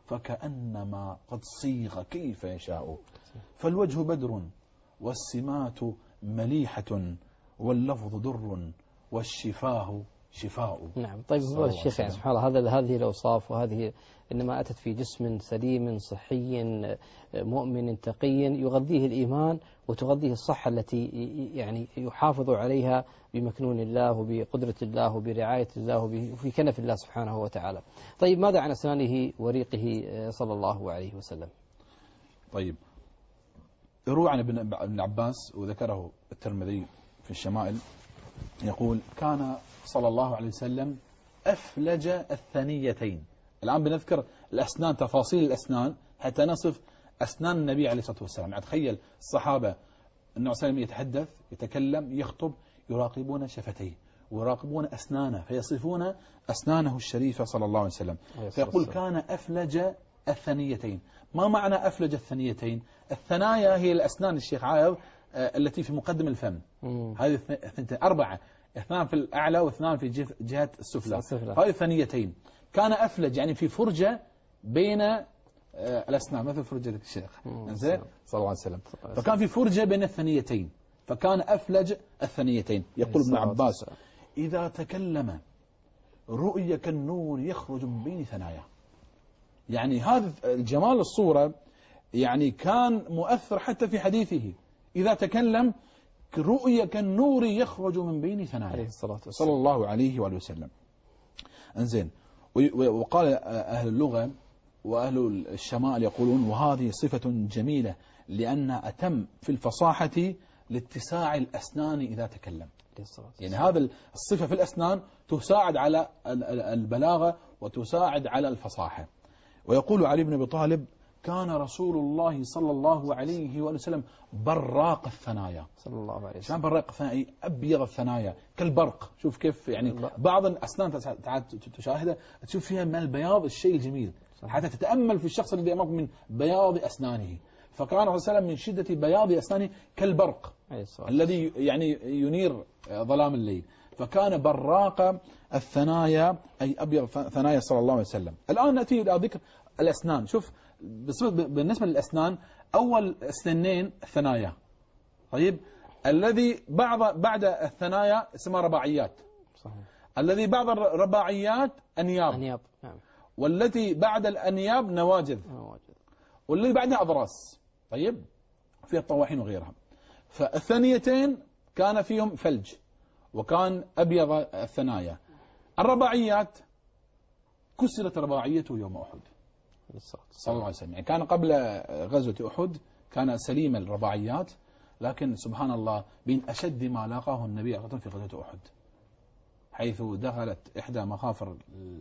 فكأنما قد صيغ كيف يشاء. فالوجه بدر والسمات مليحة واللفظ در والشفاه شفاء. نعم. طيب الشيخ يعني سبحان الله هذا هذه الأوصاف وهذه إنما أتت في جسم سليم صحي مؤمن تقي يغذيه الإيمان وتغذيه الصحة التي يعني يحافظ عليها بمكنون الله وبقدرة الله وبرعاية الله وفي كنف الله سبحانه وتعالى. طيب ماذا عن أسنانه وريقه صلى الله عليه وسلم؟ طيب يروى عن ابن عباس وذكره الترمذي في الشمائل يقول كان صلى الله عليه وسلم أفلج الثنيتين. الآن بنذكر الأسنان تفاصيل الأسنان حتى نصف أسنان النبي عليه الصلاة والسلام. يعني تخيل الصحابة النبي صلى الله عليه وسلم يتحدث يتكلم يخطب يراقبون شفتيه ويراقبون أسنانه فيصفون أسنانه الشريفة صلى الله عليه وسلم. فيقول كان أفلج الثنيتين. ما معنى أفلج الثنيتين؟ الثنايا هي الأسنان الشيخ عايض التي في مقدم الفم. هذه أربعة، اثنان في الأعلى واثنان في جهة السفلى. هذه ثنيتين. كان أفلج يعني في فرجة بين الأسنان مثل فرجة الشيخ صلى الله عليه وسلم. فكان في فرجة بين الثنيتين فكان أفلج الثنيتين. يقول ابن عباس إذا تكلم رؤية كالنور يخرج من بين ثناياه. يعني هذا الجمال الصورة يعني كان مؤثر حتى في حديثه. إذا تكلم رؤية كالنور يخرج من بين ثناياه صلى الله عليه وآله وسلم. انزين. وقال أهل اللغة وأهل الشمال يقولون وهذه صفة جميلة لأنها أتم في الفصاحة لاتساع الأسنان إذا تكلم. يعني هذا الصفة في الأسنان تساعد على البلاغة وتساعد على الفصاحة. ويقول علي بن أبي طالب كان رسول الله صلى الله عليه وسلم براق الثنايا. صلى الله عليه وسلم. براق الثنايا أبيض الثنايا كالبرق. شوف كيف يعني بعض الأسنان تشاهدها تشوف فيها من البياض الشيء الجميل حتى تتأمل في الشخص الذي أمامك من بياض أسنانه. فكان صلى الله عليه وسلم من شدة بياض أسنانه كالبرق الذي يعني ينير ظلام الليل. فكان براق الثنايا أي أبيض ثنايا صلى الله عليه وسلم. الآن نأتي إلى ذكر الأسنان. شوف بالنسبة للأسنان أول سنين الثنايا. طيب الذي بعد بعد الثنايا اسمها رباعيات. صحيح. الذي بعد الرباعيات أنياب. أنياب. نعم. والتي بعد الأنياب نواجذ. نواجذ. والذي بعدها أضراس. طيب فيها الطواحين وغيرها. فالثانيتين كان فيهم فلج وكان أبيض الثنايا. الرباعيات كسرت رباعيته يوم أحد صلى الله عليه وسلم. يعني كان قبل غزوة أحد كان سليم الرباعيات لكن سبحان الله بين أشد ما لاقاه النبي في غزوة أحد حيث دخلت إحدى مخافر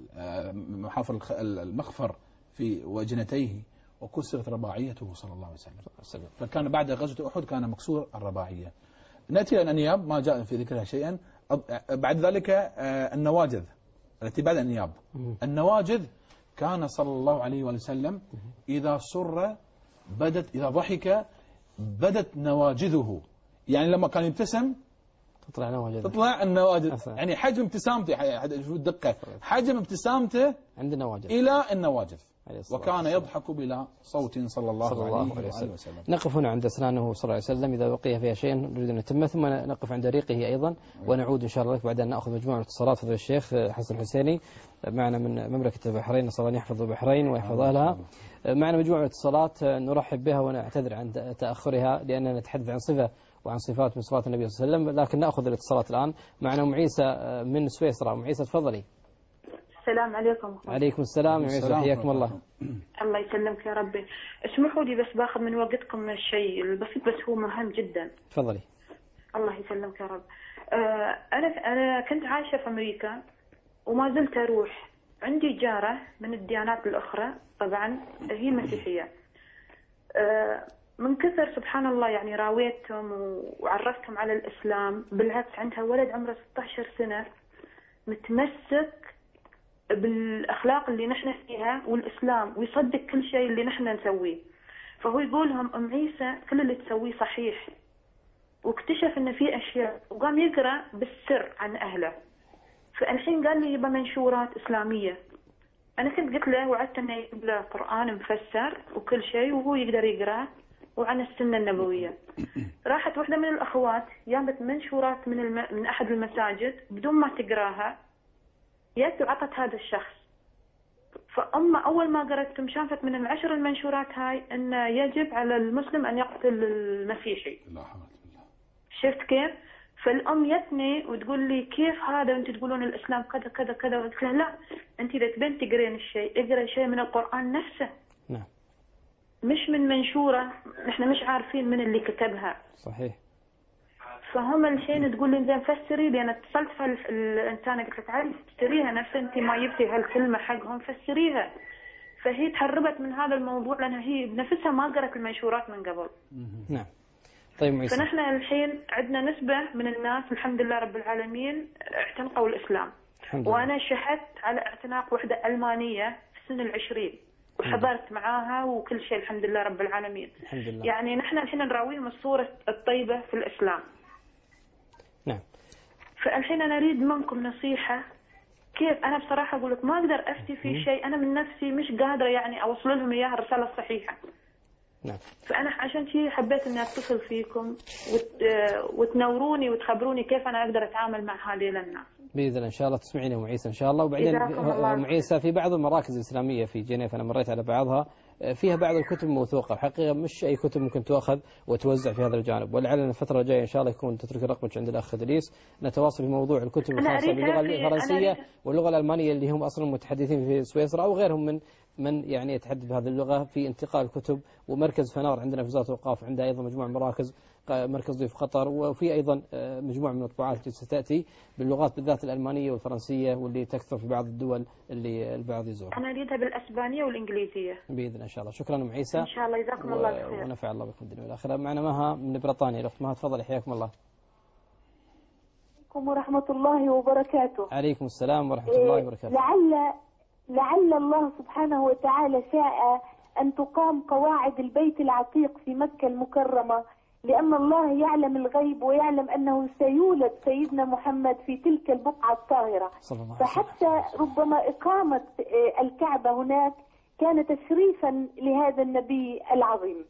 محافر المخفر في وجنتيه وكسرت رباعيته صلى الله عليه وسلم. فكان بعد غزوة أحد كان مكسور الرباعية. نأتي الأنياب ما جاء في ذكرها شيئا. بعد ذلك النواجذ التي بعد الأنياب. النواجذ كان صلى الله عليه وسلم إذا سر بدت إذا ضحك بدت نواجذه. يعني لما كان يبتسم تطلع نواجذ تطلع النواجذ. يعني حجم ابتسامته شوف الدقة حجم ابتسامته عند النواجذ إلى النواجذ. وكان يضحك بلا صوت صلى الله, صلى الله عليه, عليه وسلم. وسلم. نقف هنا عند أسنانه صلى الله عليه وسلم. إذا بقي فيها شيء نريد أن نتم ثم نقف عند ريقه أيضا ونعود إن شاء الله بعد أن نأخذ مجموعة اتصالات. فضل الشيخ حسن الحسيني معنا من مملكة البحرين نسأل الله يحفظ البحرين ويحفظ أهلها. معنا مجموعة اتصالات نرحب بها ونعتذر عن تأخرها لأننا نتحدث عن صفة وعن صفات من صفات النبي صلى الله عليه وسلم. لكن نأخذ الاتصالات الآن. معنا أم عيسى من سويسرا. أم عيسى تفضلي. السلام عليكم. عليكم السلام يا عيسى حياكم الله. الله يسلمك يا ربي. اسمحوا لي بس باخذ من وقتكم الشيء البسيط بس هو مهم جدا. تفضلي. الله يسلمك يا رب. آه انا انا كنت عايشه في امريكا وما زلت اروح. عندي جاره من الديانات الاخرى طبعا هي مسيحيه. آه من كثر سبحان الله يعني راويتهم وعرفتهم على الاسلام. بالعكس عندها ولد عمره ستة عشر سنه متمسك بالأخلاق اللي نحن فيها والإسلام ويصدق كل شيء اللي نحن نسويه. فهو يقولهم أم عيسى كل اللي تسويه صحيح. واكتشف إن في أشياء وقام يقرأ بالسر عن أهله. فالحين قال لي يبقى منشورات إسلامية أنا كنت قلت له وعدت إنه يجيب له قرآن مفسر وكل شيء وهو يقدر يقرأ وعن السنة النبوية. راحت واحدة من الأخوات جابت منشورات من الم... من أحد المساجد بدون ما تقراها، جت وعطت هذا الشخص. فأما أول ما قرأتهم شافت من العشر المنشورات هاي أن يجب على المسلم أن يقتل المسيحي. شفت كيف؟ فالأم يتني وتقول لي كيف هذا وأنت تقولون الإسلام كذا كذا كذا. قلت لها لا، أنت إذا تبين تقرين الشيء اقرأ شيء من القرآن نفسه. نعم. مش من منشورة نحن مش عارفين من اللي كتبها. صحيح. فهم الحين تقول لي زين فسري لي. أنا اتصلت في الإنسان قلت لها تعالي فسريها نفس أنت ما جبتي هالكلمة حقهم فسريها. فهي تهربت من هذا الموضوع لأنها هي بنفسها ما قرأت المنشورات من قبل. نعم. طيب معيسى. فنحن الحين عندنا نسبة من الناس الحمد لله رب العالمين اعتنقوا الإسلام. وأنا شهدت على اعتناق وحدة ألمانية في سن العشرين وحضرت معاها وكل شيء الحمد لله رب العالمين. الحمد لله. يعني نحن الحين نراويهم الصورة الطيبة في الإسلام. نعم. فالحين أنا أريد منكم نصيحة. كيف أنا بصراحة أقول لك ما أقدر أفتي في شيء أنا من نفسي مش قادرة يعني أوصل لهم إياها الرسالة الصحيحة. نعم. فأنا عشان شيء حبيت إني أتصل فيكم وت... وتنوروني وتخبروني كيف أنا أقدر أتعامل مع هذه الناس. بإذن الله إن شاء الله تسمعيني أم عيسى إن شاء الله. وبعدين أم عيسى في بعض المراكز الإسلامية في جنيف أنا مريت على بعضها فيها بعض الكتب موثوقة حقيقة، مش أي كتب ممكن تؤخذ وتوزع في هذا الجانب. ولعلنا الفترة الجاية إن شاء الله يكون تترك رقمك عند الأخ إدريس نتواصل في موضوع الكتب الخاصة باللغة الفرنسية واللغة الألمانية اللي هم أصلا متحدثين في سويسرا أو غيرهم من من يعني يتحدث بهذه اللغة في انتقال الكتب. ومركز فنار عندنا في وزارة الأوقاف عندها أيضا مجموعة مراكز، مركز ضيف قطر، وفي أيضا مجموعة من المطبوعات التي ستأتي باللغات بالذات الألمانية والفرنسية واللي تكثر في بعض الدول اللي البعض يزورها. أنا أريدها بالأسبانية والإنجليزية بإذن الله إن شاء الله. شكرا أم عيسى. إن شاء الله جزاكم الله خير ونفع الله بكم الدنيا والآخرة. معنا مها من بريطانيا. الأخت مها تفضلي حياكم الله. عليكم ورحمة الله وبركاته. عليكم السلام ورحمة الله وبركاته. لعل لعل الله سبحانه وتعالى شاء أن تقام قواعد البيت العتيق في مكة المكرمة، لأن الله يعلم الغيب ويعلم أنه سيولد سيدنا محمد في تلك البقعة الطاهرة. فحتى ربما إقامة الكعبة هناك كان تشريفا لهذا النبي العظيم.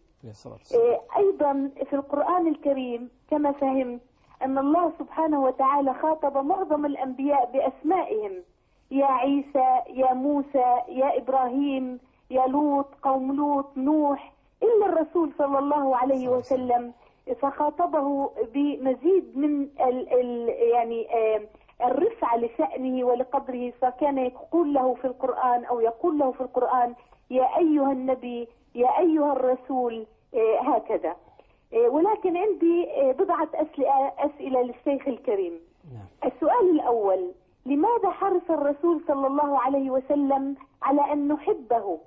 أيضا في القرآن الكريم كما فهمت أن الله سبحانه وتعالى خاطب معظم الأنبياء بأسمائهم: يا عيسى، يا موسى، يا إبراهيم، يا لوط، قوم لوط، نوح، إلا الرسول صلى الله عليه وسلم فخاطبه بمزيد من ال ال يعني الرفع لشأنه ولقدره، فكان يقول له في القرآن أو يقول له في القرآن يا أيها النبي، يا أيها الرسول، هكذا. ولكن عندي بضعة أسئلة, أسئلة للشيخ الكريم. السؤال الأول: لماذا حرص الرسول صلى الله عليه وسلم على أن نحبه؟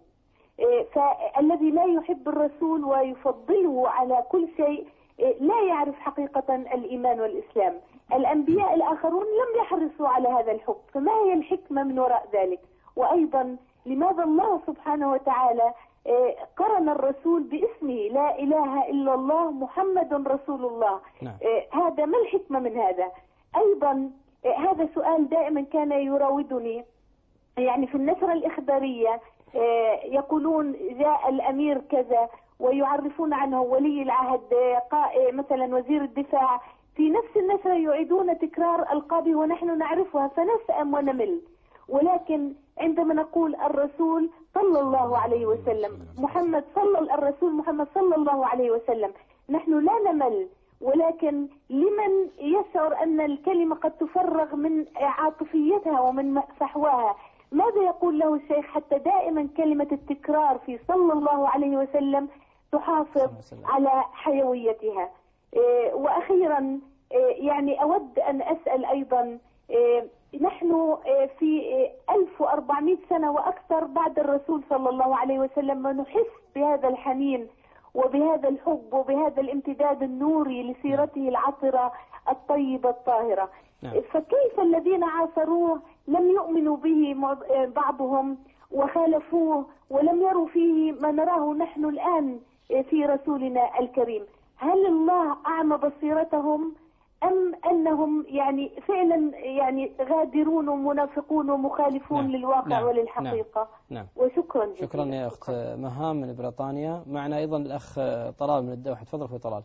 فالذي لا يحب الرسول ويفضله على كل شيء لا يعرف حقيقة الإيمان والإسلام. الأنبياء الآخرون لم يحرصوا على هذا الحب، فما هي الحكمة من وراء ذلك؟ وأيضا لماذا الله سبحانه وتعالى قرن الرسول باسمه لا إله إلا الله محمد رسول الله؟ نعم. هذا ما الحكمة من هذا؟ أيضا هذا سؤال دائما كان يراودني، يعني في النشرة الإخبارية يقولون جاء الأمير كذا ويعرفون عنه ولي العهد مثلا وزير الدفاع، في نفس النشرة يعيدون تكرار ألقابه ونحن نعرفها فنسأم ونمل. ولكن عندما نقول الرسول صلى الله عليه وسلم، محمد صلى الرسول محمد صلى الله عليه وسلم، نحن لا نمل. ولكن لمن يشعر أن الكلمة قد تفرغ من عاطفيتها ومن فحواها، ماذا يقول له الشيخ حتى دائما كلمة التكرار في صلى الله عليه وسلم تحافظ على حيويتها؟ وأخيرا يعني أود أن أسأل أيضا، نحن في ألف وأربعمائة سنة وأكثر بعد الرسول صلى الله عليه وسلم ونحس بهذا الحنين وبهذا الحب وبهذا الامتداد النوري لسيرته العطرة الطيبة الطاهرة. فكيف الذين عاصروه لم يؤمنوا به بعضهم وخالفوه ولم يروا فيه ما نراه نحن الآن في رسولنا الكريم؟ هل الله أعمى بصيرتهم أم أنهم يعني فعلا يعني غادرون ومنافقون ومخالفون نعم. للواقع نعم. والحقيقة. نعم. وشكرا جزيلا. شكرا يا أخت مهام من بريطانيا. معنا أيضا الأخ طلال من الدوحة. تفضل أخوي طلال.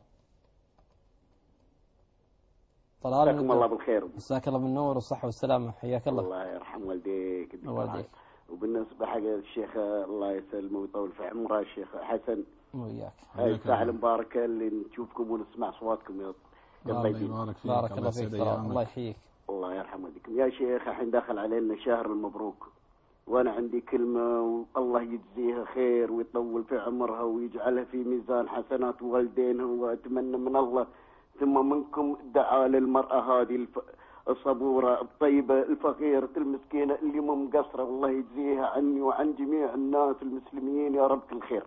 طلال جزاكم الله بالخير. مساك الله بالنور والصحة والسلامة. حياك الله. الله يرحم والديك. والديك. وبالنسبة حق الشيخ الله يسلمه ويطول في عمره الشيخ حسن وياك. هاي الساعة المباركة اللي نشوفكم ونسمع أصواتكم يا الله يبارك فيك. بارك الله فيك. الله يحييك. الله يرحم والديكم يا شيخ. الحين داخل علينا شهر المبروك، وأنا عندي كلمة والله يجزيها خير ويطول في عمرها ويجعلها في ميزان حسنات والدينها، وأتمنى من الله ثم منكم الدعاء للمرأة هذه الف... الصبورة الطيبة الفقيرة المسكينة اللي مو مقصرة، والله يجزيها عني وعن جميع الناس المسلمين يا رب كل خير.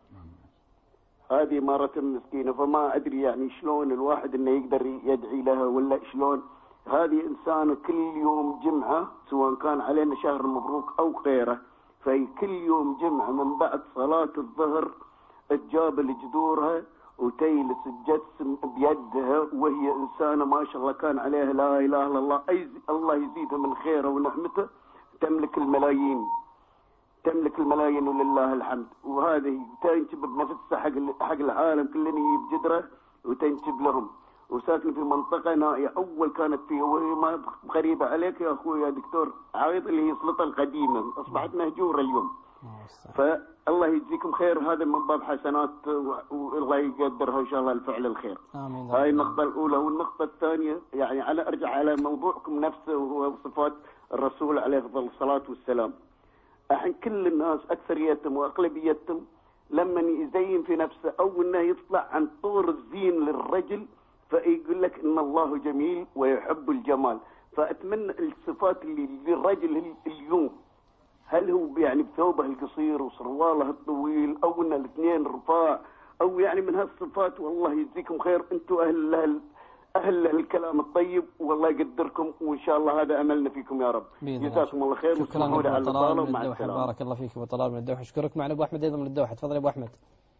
هذه مرة مسكينة، فما أدري يعني شلون الواحد إنه يقدر يدعي لها، ولا شلون هذه إنسانة كل يوم جمعة سواء كان علينا شهر مبروك أو غيره، فهي كل يوم جمعة من بعد صلاة الظهر تجاب لجذورها وتيلس الجسم بيدها، وهي إنسانة ما شاء الله كان عليها لا إله إلا الله، أي الله يزيدها من خيره ونعمته، تملك الملايين تملك الملايين ولله الحمد. وهذه تنجب بنفسها حق حق العالم كلنا بجدره وتنجب لهم، وساكن في منطقة نائية أول كانت فيها، وهي ما غريبة عليك يا أخوي يا دكتور عايض اللي هي سلطة القديمة أصبحت مهجورة اليوم. فالله يجزيكم خير، هذا من باب حسنات والله يقدرها إن شاء الله الفعل الخير. آمين. هاي النقطة الأولى. والنقطة الثانية يعني على أرجع على موضوعكم نفسه وهو صفات الرسول عليه أفضل الصلاة والسلام. الحين كل الناس أكثريتهم وأغلبيتهم لما يزين في نفسه أو إنه يطلع عن طور الزين للرجل فيقول لك إن الله جميل ويحب الجمال. فأتمنى الصفات اللي للرجل اليوم، هل هو يعني بثوبه القصير وسرواله الطويل أو إن الاثنين رفاع أو يعني من هالصفات، والله يجزيكم خير أنتم أهل أهل أهل الكلام الطيب والله يقدركم، وإن شاء الله هذا أملنا فيكم يا رب. جزاكم الله خير. شكرا على الإطالة ومع السلامة. بارك الله فيك أبو طلال من الدوحة. أشكرك. معنا أبو أحمد أيضا من الدوحة. تفضل يا أبو أحمد.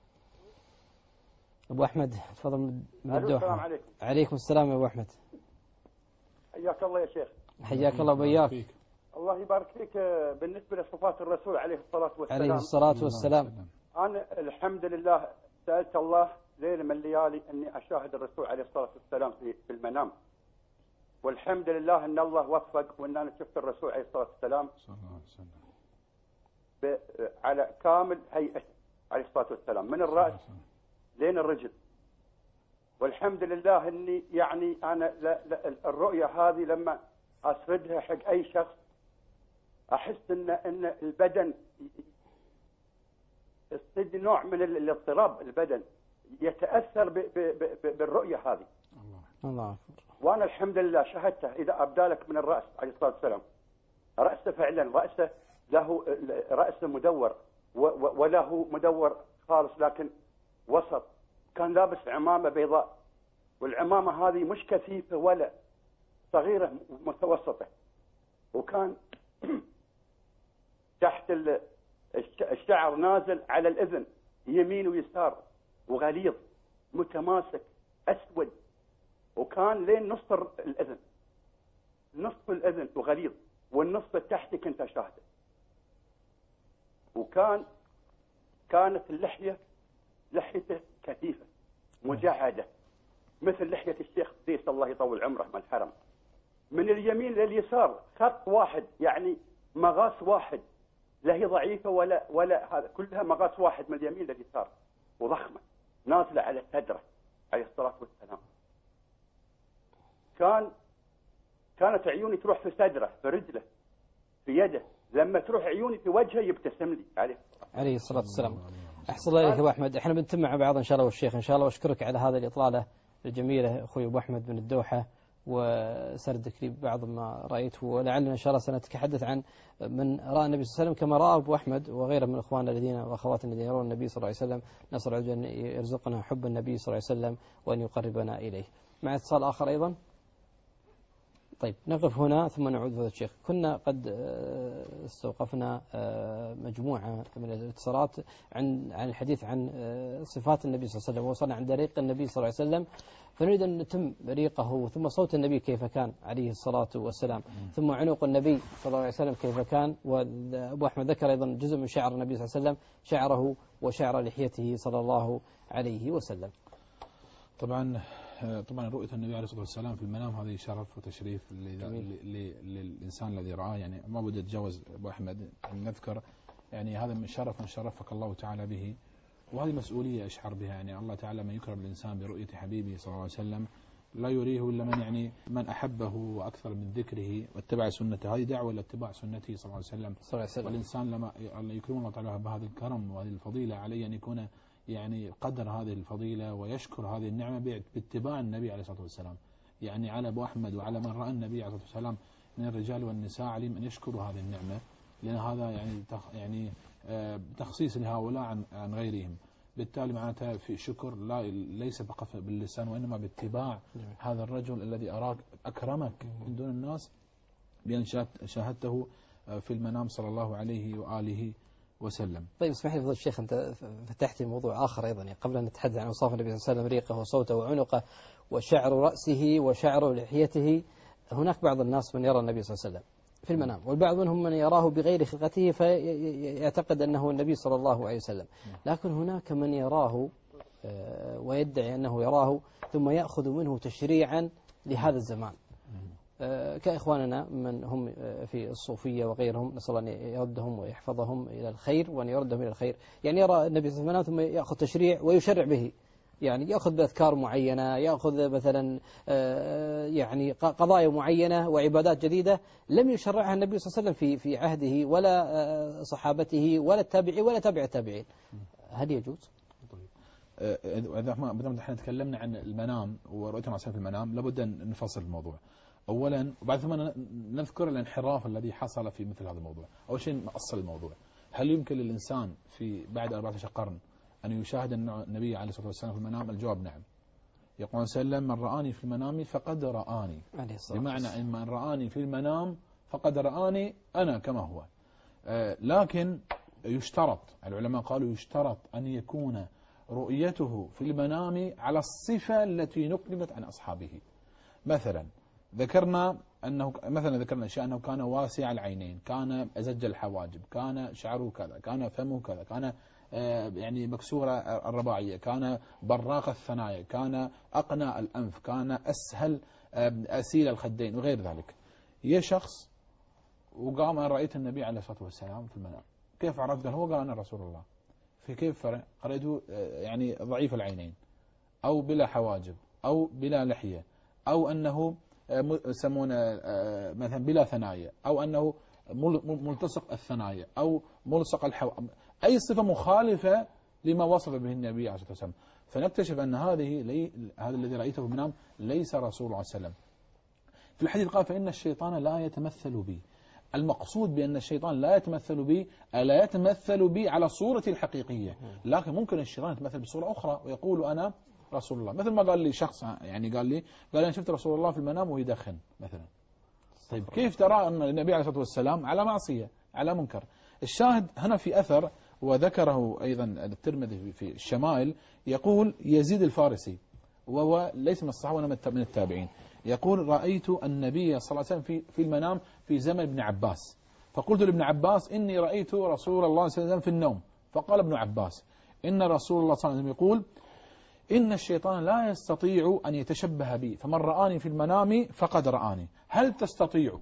أبو أحمد تفضل من الدوحة. السلام عليكم. عليكم السلام يا أبو أحمد. حياك الله يا شيخ. حياك الله وبياك. الله يبارك فيك. بالنسبة لصفات الرسول عليه الصلاة والسلام عليه الصلاة والسلام، أنا الحمد لله سألت الله ليلة من الليالي أني أشاهد الرسول عليه الصلاة والسلام في المنام، والحمد لله أن الله وفق وأن أنا شفت الرسول عليه الصلاة والسلام على كامل هيئته عليه الصلاة والسلام من الرأس لين الرجل. والحمد لله أني يعني أنا لا لا الرؤية هذه لما أسردها حق أي شخص أحس أن أن البدن يصير نوع من الاضطراب، البدن يتأثر ب ب ب بالرؤية هذه. الله. وأنا الحمد لله شاهدته. إذا أبدالك من الرأس عليه الصلاة والسلام، رأسه فعلا رأسه له رأسه مدور وله مدور خالص لكن وسط، كان لابس عمامة بيضاء، والعمامة هذه مش كثيفة ولا صغيرة متوسطة، وكان تحت الشعر نازل على الأذن يمين ويسار وغليظ متماسك أسود، وكان لين نص الأذن نصف الأذن وغليظ، والنصف التحتي كنت أشاهده. وكان كانت اللحية لحيته كثيفة مجعدة مثل لحية الشيخ ديس الله يطول عمره من الحرم، من اليمين لليسار خط واحد، يعني مغاس واحد، لا هي ضعيفة ولا ولا هذا، كلها مغاس واحد من اليمين لليسار، وضخمة نازلة على صدره عليه الصلاة والسلام. كان كانت عيوني تروح في صدره، في رجله، في يده، لما تروح عيوني في وجهه يبتسم لي عليه عليه الصلاة والسلام. أحسن الله إليك يا أبو أحمد. إحنا بنتم مع بعض إن شاء الله والشيخ إن شاء الله، وأشكرك على هذه الإطلالة الجميلة أخوي أبو أحمد من الدوحة، وسردك لي بعض ما رأيته، ولعلنا إن شاء الله سنتحدث عن من رأى النبي صلى الله عليه وسلم كما رأى أبو أحمد وغيره من إخواننا الذين وأخواتنا الذين يرون النبي صلى الله عليه وسلم. نسأل الله أن يرزقنا حب النبي صلى الله عليه وسلم وأن يقربنا إليه. مع اتصال آخر أيضا. طيب نقف هنا ثم نعود فضيلة الشيخ. كنا قد استوقفنا مجموعة من الاتصالات عن عن الحديث عن صفات النبي صلى الله عليه وسلم، ووصلنا عند ريق النبي صلى الله عليه وسلم، فنريد أن نتم ريقه، ثم صوت النبي كيف كان عليه الصلاة والسلام، ثم عنق النبي صلى الله عليه وسلم كيف كان. وأبو أحمد ذكر أيضا جزء من شعر النبي صلى الله عليه وسلم، شعره وشعر لحيته صلى الله عليه وسلم. طبعا طبعا رؤية النبي عليه الصلاة والسلام في المنام هذه شرف وتشريف للإنسان الذي رآه، يعني ما بدي أتجاوز أبو أحمد أن نذكر يعني هذا من شرف من شرفك الله تعالى به، وهذه مسؤولية أشعر بها. يعني الله تعالى من يكرم الإنسان برؤية حبيبه صلى الله عليه وسلم لا يريه إلا من يعني من أحبه وأكثر من ذكره واتبع سنته. هذه دعوة لاتباع سنته صلى الله عليه وسلم. صلى الله عليه وسلم. والإنسان لما يكرم الله تعالى بهذا الكرم وهذه الفضيلة عليه أن يكون يعني قدر هذه الفضيلة ويشكر هذه النعمة باتباع النبي عليه الصلاة والسلام. يعني على أبو أحمد وعلى من رأى النبي عليه الصلاة والسلام من الرجال والنساء عليهم أن يشكروا هذه النعمة، لأن هذا يعني يعني تخصيص لهؤلاء عن عن غيرهم. بالتالي معناتها في شكر لا ليس فقط باللسان وإنما باتباع هذا الرجل الذي أراك أكرمك من دون الناس بأن شاهدته في المنام صلى الله عليه وآله وسلم. طيب اسمح لي فضل الشيخ، أنت فتحت موضوع آخر أيضا يعني قبل أن نتحدث عن أوصاف النبي صلى الله عليه وسلم، ريقه وصوته وعنقه وشعر رأسه وشعر لحيته. هناك بعض الناس من يرى النبي صلى الله عليه وسلم في المنام، والبعض منهم من يراه بغير خلقته فيعتقد أنه النبي صلى الله عليه وسلم، لكن هناك من يراه ويدعي أنه يراه ثم يأخذ منه تشريعا لهذا الزمان، كإخواننا من هم في الصوفية وغيرهم، نسأل الله أن يردهم ويحفظهم إلى الخير وأن يردهم إلى الخير. يعني يرى النبي صلى الله عليه وسلم ثم يأخذ تشريع ويشرع به، يعني يأخذ بأذكار معينة، يأخذ مثلا يعني قضايا معينة وعبادات جديدة لم يشرعها النبي صلى الله عليه وسلم في في عهده ولا صحابته ولا التابعين ولا تابع التابعين. هل يجوز؟ إذا ما بدنا احنا تكلمنا عن المنام ورؤية النبي في المنام لابد أن نفصل الموضوع أولا، وبعد ثم نذكر الانحراف الذي حصل في مثل هذا الموضوع. أول شيء نأصل الموضوع، هل يمكن للإنسان في بعد أربعة عشر قرن أن يشاهد النبي عليه الصلاة والسلام في المنام؟ الجواب نعم. يقول سلم من رآني في المنام فقد رآني، بمعنى أن من رآني في المنام فقد رآني أنا كما هو. آه لكن يشترط، العلماء قالوا يشترط أن يكون رؤيته في المنام على الصفة التي نقلت عن أصحابه. مثلا ذكرنا أنه مثلا ذكرنا أشياء أنه كان واسع العينين، كان أزج الحواجب، كان شعره كذا، كان فمه كذا، كان يعني مكسورة الرباعية، كان براق الثنايا، كان أقنى الأنف، كان أسهل أسيل الخدين وغير ذلك. يا شخص وقام أن رأيت النبي عليه الصلاة والسلام في المنام، كيف عرفت؟ قال هو قال أنا رسول الله. في كيف فرق؟ قرأته يعني ضعيف العينين أو بلا حواجب أو بلا لحية أو أنه يسمونه مثلا بلا ثنايا أو أنه ملتصق الثنايا أو ملصق الحو، أي صفة مخالفة لما وصف به النبي عليه الصلاة والسلام، فنكتشف أن هذه لي هذا الذي رأيته في المنام ليس رسول الله صلى الله عليه وسلم. في الحديث قال فإن الشيطان لا يتمثل بي. المقصود بأن الشيطان لا يتمثل بي ألا يتمثل بي على صورتي الحقيقية، لكن ممكن الشيطان يتمثل بصورة أخرى ويقول أنا رسول الله. مثل ما قال لي شخص، يعني قال لي قال أنا شفت رسول الله في المنام وهو يدخن مثلا. طيب كيف ترى أن النبي عليه الصلاة والسلام على معصية على منكر؟ الشاهد هنا في أثر وذكره أيضا الترمذي في الشمائل، يقول يزيد الفارسي وهو ليس من الصحابة ولا من التابعين، يقول رأيت النبي صلى الله عليه وسلم في في المنام في زمن ابن عباس، فقلت لابن عباس إني رأيت رسول الله صلى الله عليه وسلم في النوم، فقال ابن عباس إن رسول الله صلى الله عليه وسلم يقول إن الشيطان لا يستطيع أن يتشبه بي، فمن رآني في المنام فقد رآني. هل تستطيع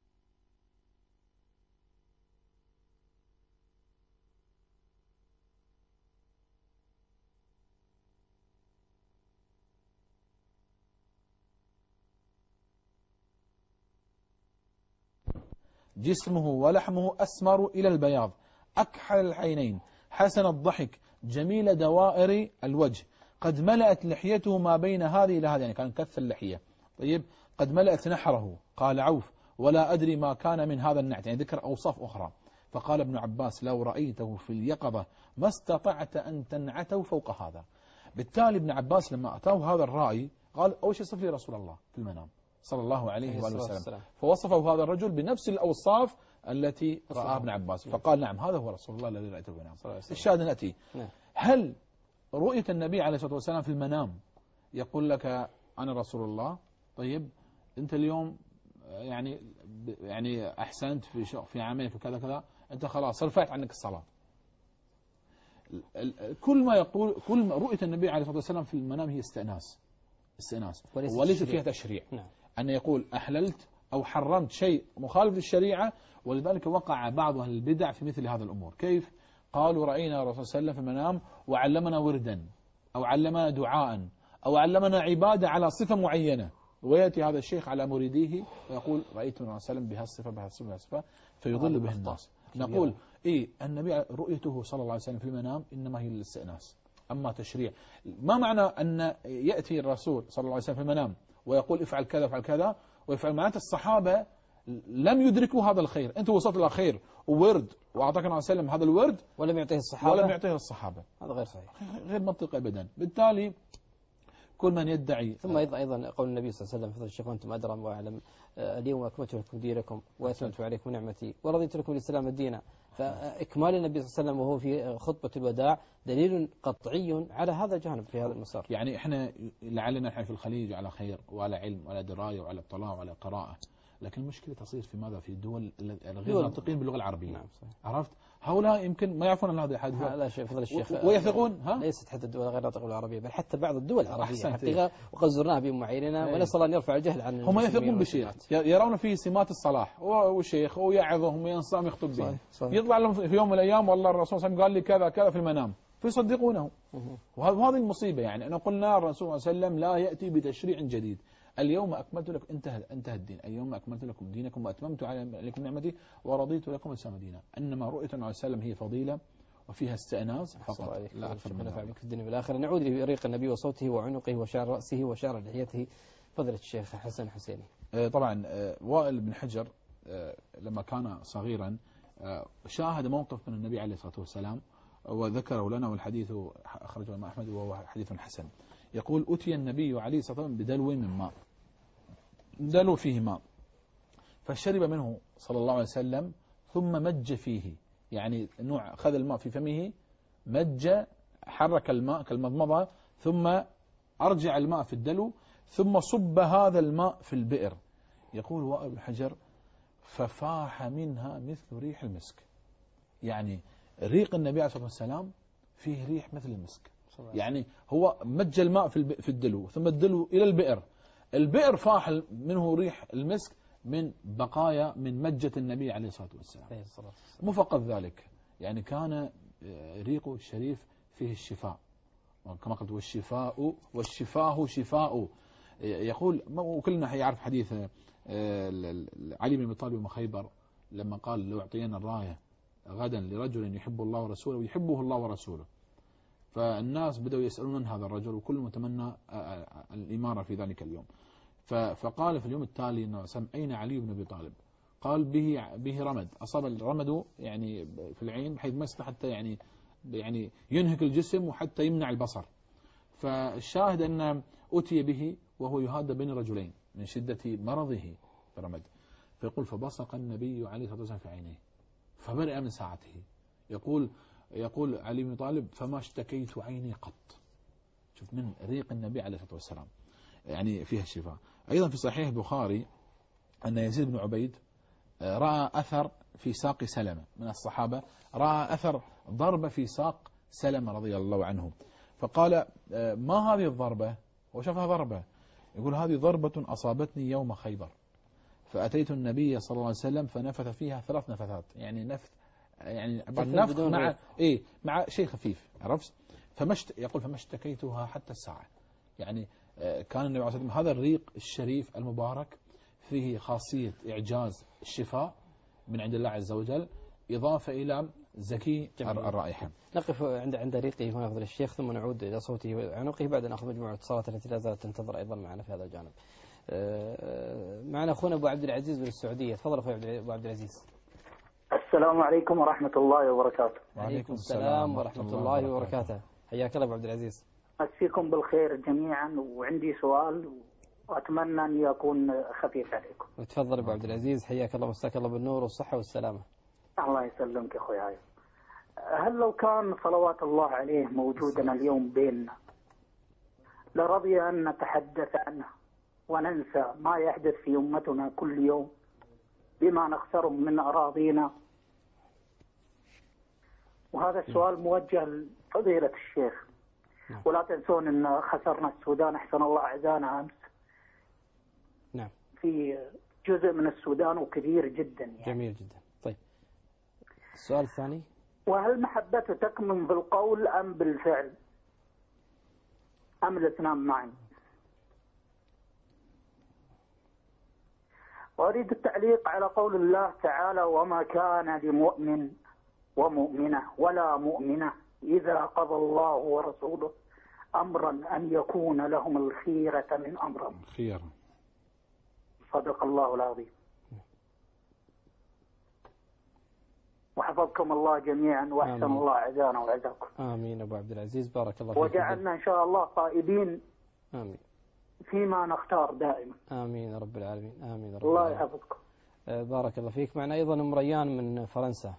جسمه ولحمه أسمر إلى البياض، أكحل العينين، حسن الضحك، جميل دوائر الوجه، قد ملأت لحيته ما بين هذه إلى هذه، يعني كان كث اللحية. طيب قد ملأت نحره، قال عوف ولا أدري ما كان من هذا النعت، يعني ذكر أوصاف أخرى. فقال ابن عباس لو رأيته في اليقظة ما استطعت أن تنعته فوق هذا. بالتالي ابن عباس لما أتاه هذا الرأي قال أول شيء صف لي رسول الله في المنام، صلى الله عليه وآله وسلم. فوصفه هذا الرجل بنفس الأوصاف التي رآها ابن عباس، فقال نعم هذا هو رسول الله الذي رأيته في المنام. الشاهد نأتي، هل رؤية النبي عليه الصلاة والسلام في المنام يقول لك أنا رسول الله؟ طيب أنت اليوم يعني يعني أحسنت في في عملك وكذا كذا، أنت خلاص رفعت عنك الصلاة. كل ما يقول كل ما رؤية النبي عليه الصلاة والسلام في المنام هي استئناس استئناس وليس فيها تشريع. نعم. أن يقول أحللت أو حرمت شيء مخالف للشريعة. ولذلك وقع بعض أهل البدع في مثل هذا الأمور. كيف؟ قالوا رأينا الرسول صلى الله عليه وسلم في المنام وعلمنا وردا أو علمنا دعاء أو علمنا عبادة على صفة معينة، ويأتي هذا الشيخ على مريديه ويقول رأيت النبي صلى الله عليه وسلم بهالصفة بهالصفة بهالصفة فيضل به الناس. نقول إيه النبي رؤيته صلى الله عليه وسلم في المنام إنما هي للاستئناس، أما تشريع. ما معنى أن يأتي الرسول صلى الله عليه وسلم في المنام ويقول افعل كذا افعل كذا ويفعل؟ معناته الصحابة لم يدركوا هذا الخير. أنت وصلت إلى خير وورد وأعطاك النبي صلى الله عليه وسلم هذا الورد ولم يعطيه الصحابة ولم يعطيه الصحابة، هذا غير صحيح، غير منطقي أبدا. بالتالي كل من يدعي. ثم أيضا قول النبي صلى الله عليه وسلم فضل الشيخ وأنتم أدرى وأعلم اليوم أكملت لكم دينكم وأتممت عليكم نعمتي ورضيت لكم الإسلام دينا. فإكمال النبي صلى الله عليه وسلم وهو في خطبة الوداع دليل قطعي على هذا الجانب في هذا المسار. يعني إحنا لعلنا إحنا في الخليج على خير وعلى علم وعلى دراية وعلى اطلاع وعلى قراءة، لكن المشكلة تصير في ماذا؟ في الدول غير ناطقين باللغة العربية. نعم صحيح. عرفت؟ هؤلاء يمكن ما يعرفون هذا الحد لا شيء فضل الشيخ ويثقون ها؟ ليست حتى الدول غير ناطقة بالعربية بل حتى بعض الدول العربية حقيقة وقد زرناها بمعايننا ونسأل أن يرفع الجهل عن هم يثقون بشيء يرون فيه سمات الصلاح وشيخ ويعظهم وينصام يخطب به، يطلع لهم في يوم من الأيام والله الرسول صلى الله عليه وسلم قال لي كذا كذا في المنام فيصدقونه. وهذه المصيبة. يعني أنا قلنا الرسول صلى الله عليه وسلم لا يأتي بتشريع جديد. اليوم أكملت لكم انتهى انتهى الدين، اليوم أكملت لكم دينكم وأتممت عليكم نعمتي ورضيت لكم الإسلام دينا. إنما رؤية النبي صلى الله عليه وسلم هي فضيلة وفيها استئناس فقط لا أكثر من ذلك. في الدنيا والآخرة. نعود لريق النبي وصوته وعنقه وشعر رأسه وشعر لحيته. فضيلة الشيخ حسن حسيني. طبعا وائل بن حجر لما كان صغيرا شاهد موقف من النبي عليه الصلاة والسلام وذكره لنا، والحديث أخرجه الإمام أحمد وهو حديث حسن. يقول أتي النبي عليه الصلاة والسلام بدلو من ماء، دلو فيه ماء فشرب منه صلى الله عليه وسلم ثم مج فيه، يعني نوع أخذ الماء في فمه مج حرك الماء كالمضمضة ثم أرجع الماء في الدلو ثم صب هذا الماء في البئر. يقول وائل بن حجر ففاح منها مثل ريح المسك، يعني ريق النبي عليه الصلاة والسلام فيه ريح مثل المسك. يعني هو مج الماء في الدلو ثم الدلو إلى البئر، البئر فاح منه ريح المسك من بقايا من مجة النبي عليه الصلاة والسلام. مو فقط ذلك، يعني كان ريقه الشريف فيه الشفاء كما قلت والشفاء والشفاه شفاء. يقول وكلنا يعرف حديث علي بن أبي طالب يوم خيبر لما قال لو أعطينا الراية غدا لرجل يحب الله ورسوله ويحبه الله ورسوله، فالناس بدأوا يسألون عن هذا الرجل وكل متمنى الإمارة في ذلك اليوم. فقال في اليوم التالي إنه سم أين علي بن أبي طالب؟ قال به به رمد، أصاب الرمد يعني في العين بحيث ما يستطيع حتى يعني يعني ينهك الجسم وحتى يمنع البصر. فالشاهد أن أتي به وهو يهاد بين رجلين من شدة مرضه في الرمد. فيقول فبصق النبي عليه الصلاة والسلام في عينيه فبرئ من ساعته. يقول يقول علي بن طالب فما اشتكيت عيني قط. شوف من ريق النبي عليه الصلاة والسلام يعني فيها الشفاء. أيضا في صحيح البخاري أن يزيد بن عبيد رأى أثر في ساق سلمة من الصحابة، رأى أثر ضربة في ساق سلمة رضي الله عنه، فقال ما هذه الضربة؟ وشافها ضربة، يقول هذه ضربة أصابتني يوم خيبر فأتيت النبي صلى الله عليه وسلم فنفث فيها ثلاث نفثات، يعني نفث يعني النفخ مع إيه مع شيء خفيف، عرفت؟ فمشت يقول فما اشتكيتها حتى الساعة. يعني كان النبي عليه الصلاة والسلام هذا الريق الشريف المبارك فيه خاصية إعجاز الشفاء من عند الله عز وجل إضافة إلى زكي الرائحة. نقف عند عند ريقه هنا فضل الشيخ ثم نعود إلى صوته وعنقه بعد أن نأخذ مجموعة اتصالات التي لا زالت تنتظر أيضا معنا في هذا الجانب. معنا أخونا أبو عبد العزيز من السعودية. تفضل أبو عبد العزيز. السلام عليكم ورحمة الله وبركاته. وعليكم السلام ورحمة الله وبركاته. حياك الله أبو عبد العزيز. أمسيكم بالخير جميعا، وعندي سؤال وأتمنى أن يكون خفيف عليكم. تفضل أبو عبد العزيز، حياك الله ومساك الله بالنور والصحة والسلامة. الله يسلمك يا أخوي. هل لو كان صلوات الله عليه موجودا اليوم بيننا لرضي أن نتحدث عنه وننسى ما يحدث في أمتنا كل يوم بما نخسره من أراضينا؟ وهذا السؤال موجه لفضيلة الشيخ. ولا تنسون أن خسرنا السودان، أحسن الله عزانا أمس. نعم. في جزء من السودان وكبير جدا يعني. جميل جدا. طيب السؤال الثاني، وهل محبته تكمن بالقول أم بالفعل أم الاثنان معا؟ وأريد التعليق على قول الله تعالى: وما كان لمؤمن ومؤمنة ولا مؤمنة إذا قضى الله ورسوله أمرا أن يكون لهم الخيرة من أمرهم. خيرة. صدق الله العظيم. وحفظكم الله جميعا وأحسن آمين. الله عزانا وعزاكم. آمين أبو عبد العزيز، بارك الله فيك. وجعلنا إن شاء الله طائبين آمين فيما نختار دائما. آمين يا رب العالمين. آمين يا رب الله العالمين. يحفظكم. آه بارك الله فيك. معنا أيضا أم ريان من فرنسا.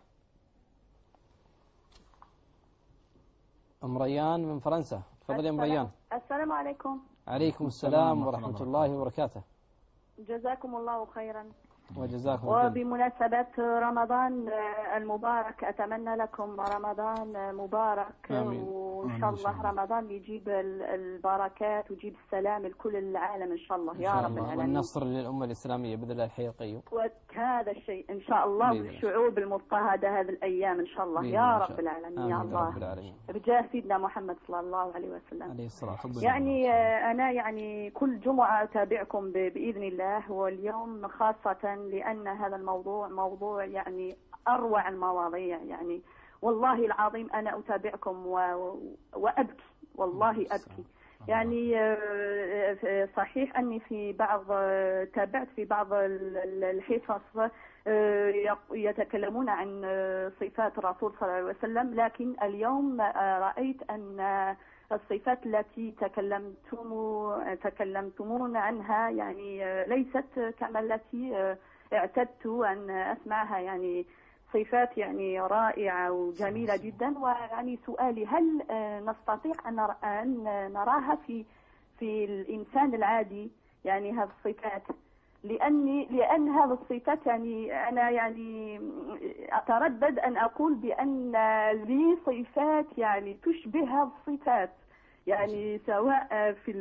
أم ريان من فرنسا، تفضل يا أم ريان. السلام عليكم. عليكم السلام ورحمة الله وبركاته. جزاكم الله خيرا. وجزاكم الله. وبمناسبة رمضان المبارك أتمنى لكم رمضان مبارك. آمين. وإن شاء الله رمضان يجيب البركات ويجيب السلام لكل العالم إن شاء الله يا رب العالمين. والنصر للأمة الإسلامية بإذن الله الحي القيوم. وهذا الشيء إن شاء الله بالشعوب المضطهدة هذه الأيام إن شاء الله يا رب العالمين يا الله. بجاه سيدنا محمد صلى الله عليه وسلم. عليه الصلاة والسلام. يعني أنا يعني كل جمعة أتابعكم بإذن الله، واليوم خاصة لأن هذا الموضوع موضوع يعني أروع المواضيع. يعني والله العظيم أنا أتابعكم وأبكي، والله أبكي. يعني صحيح أني في بعض تابعت في بعض الحصص يتكلمون عن صفات الرسول صلى الله عليه وسلم، لكن اليوم رأيت أن الصفات التي تكلمتم تكلمتمون عنها يعني ليست كما التي اعتدت أن أسمعها. يعني صفات يعني رائعة وجميلة جدا. ويعني سؤالي، هل نستطيع أن نراها في في الإنسان العادي يعني هذه الصفات؟ لأني لأن هذه الصفات يعني أنا يعني أتردد أن أقول بأن لي صفات يعني تشبه هذه الصفات، يعني سواء في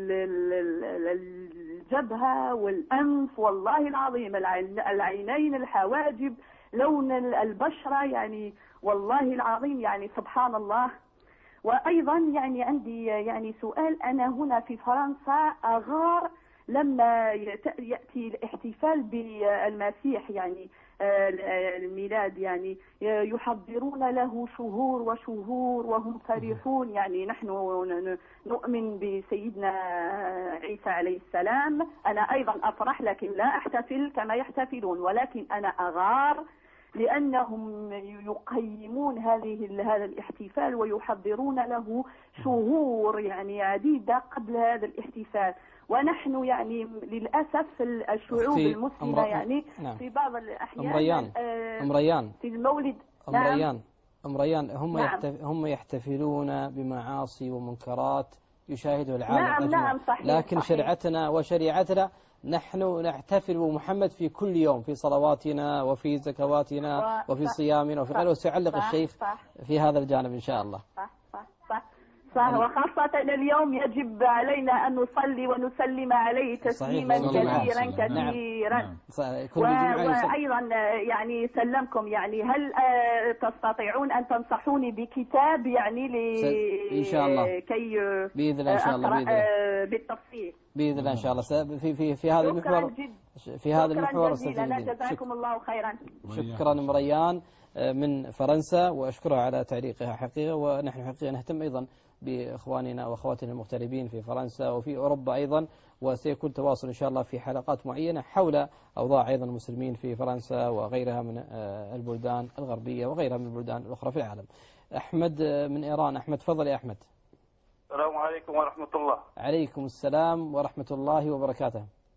الجبهة والأنف والله العظيم العينين الحواجب لون البشرة، يعني والله العظيم يعني سبحان الله. وأيضا يعني عندي يعني سؤال، أنا هنا في فرنسا أغار لما يأتي الاحتفال بالمسيح يعني الميلاد، يعني يحضرون له شهور وشهور وهم فرحون. يعني نحن نؤمن بسيدنا عيسى عليه السلام، أنا أيضا أفرح لكن لا أحتفل كما يحتفلون، ولكن أنا أغار لأنهم يقيمون هذه هذا الاحتفال ويحضرون له شهور يعني عديدة قبل هذا الاحتفال. ونحن يعني للأسف الشعوب المسلمة يعني نعم. في بعض الأحيان أمريان آه أمريان في المولد أمريان نعم. أمريان هم نعم. يحتف هم يحتفلون بمعاصي ومنكرات يشاهده العالم نعم أجمع. نعم صحيح لكن صحيح. شريعتنا وشريعتنا نحن نحتفل بمحمد في كل يوم في صلواتنا وفي زكواتنا وفي صيامنا وفي غيره. وسيعلق الشيخ صح في هذا الجانب إن شاء الله. صح صح صح صح. وخاصة اليوم يجب علينا أن نصلي ونسلم عليه تسليما كثيرا كثيرا. نعم. وأيضا يعني سلمكم، يعني هل تستطيعون أن تنصحوني بكتاب يعني ل... إن شاء الله كي بإذن الله إن شاء الله بإذن الله بالتفصيل بإذن الله إن شاء الله في في في هذا المحور في هذا المحور جزاكم الله خيرا. شكرا مريان من فرنسا، وأشكرها على تعليقها حقيقة. ونحن حقيقة نهتم أيضا بإخواننا وأخواتنا المغتربين في فرنسا وفي أوروبا أيضا، وسيكون تواصل إن شاء الله في حلقات معينة حول أوضاع أيضا المسلمين في فرنسا وغيرها من البلدان الغربية وغيرها من البلدان الأخرى في العالم. أحمد من إيران. أحمد تفضل يا أحمد. السلام عليكم ورحمة الله. عليكم السلام ورحمة الله وبركاته.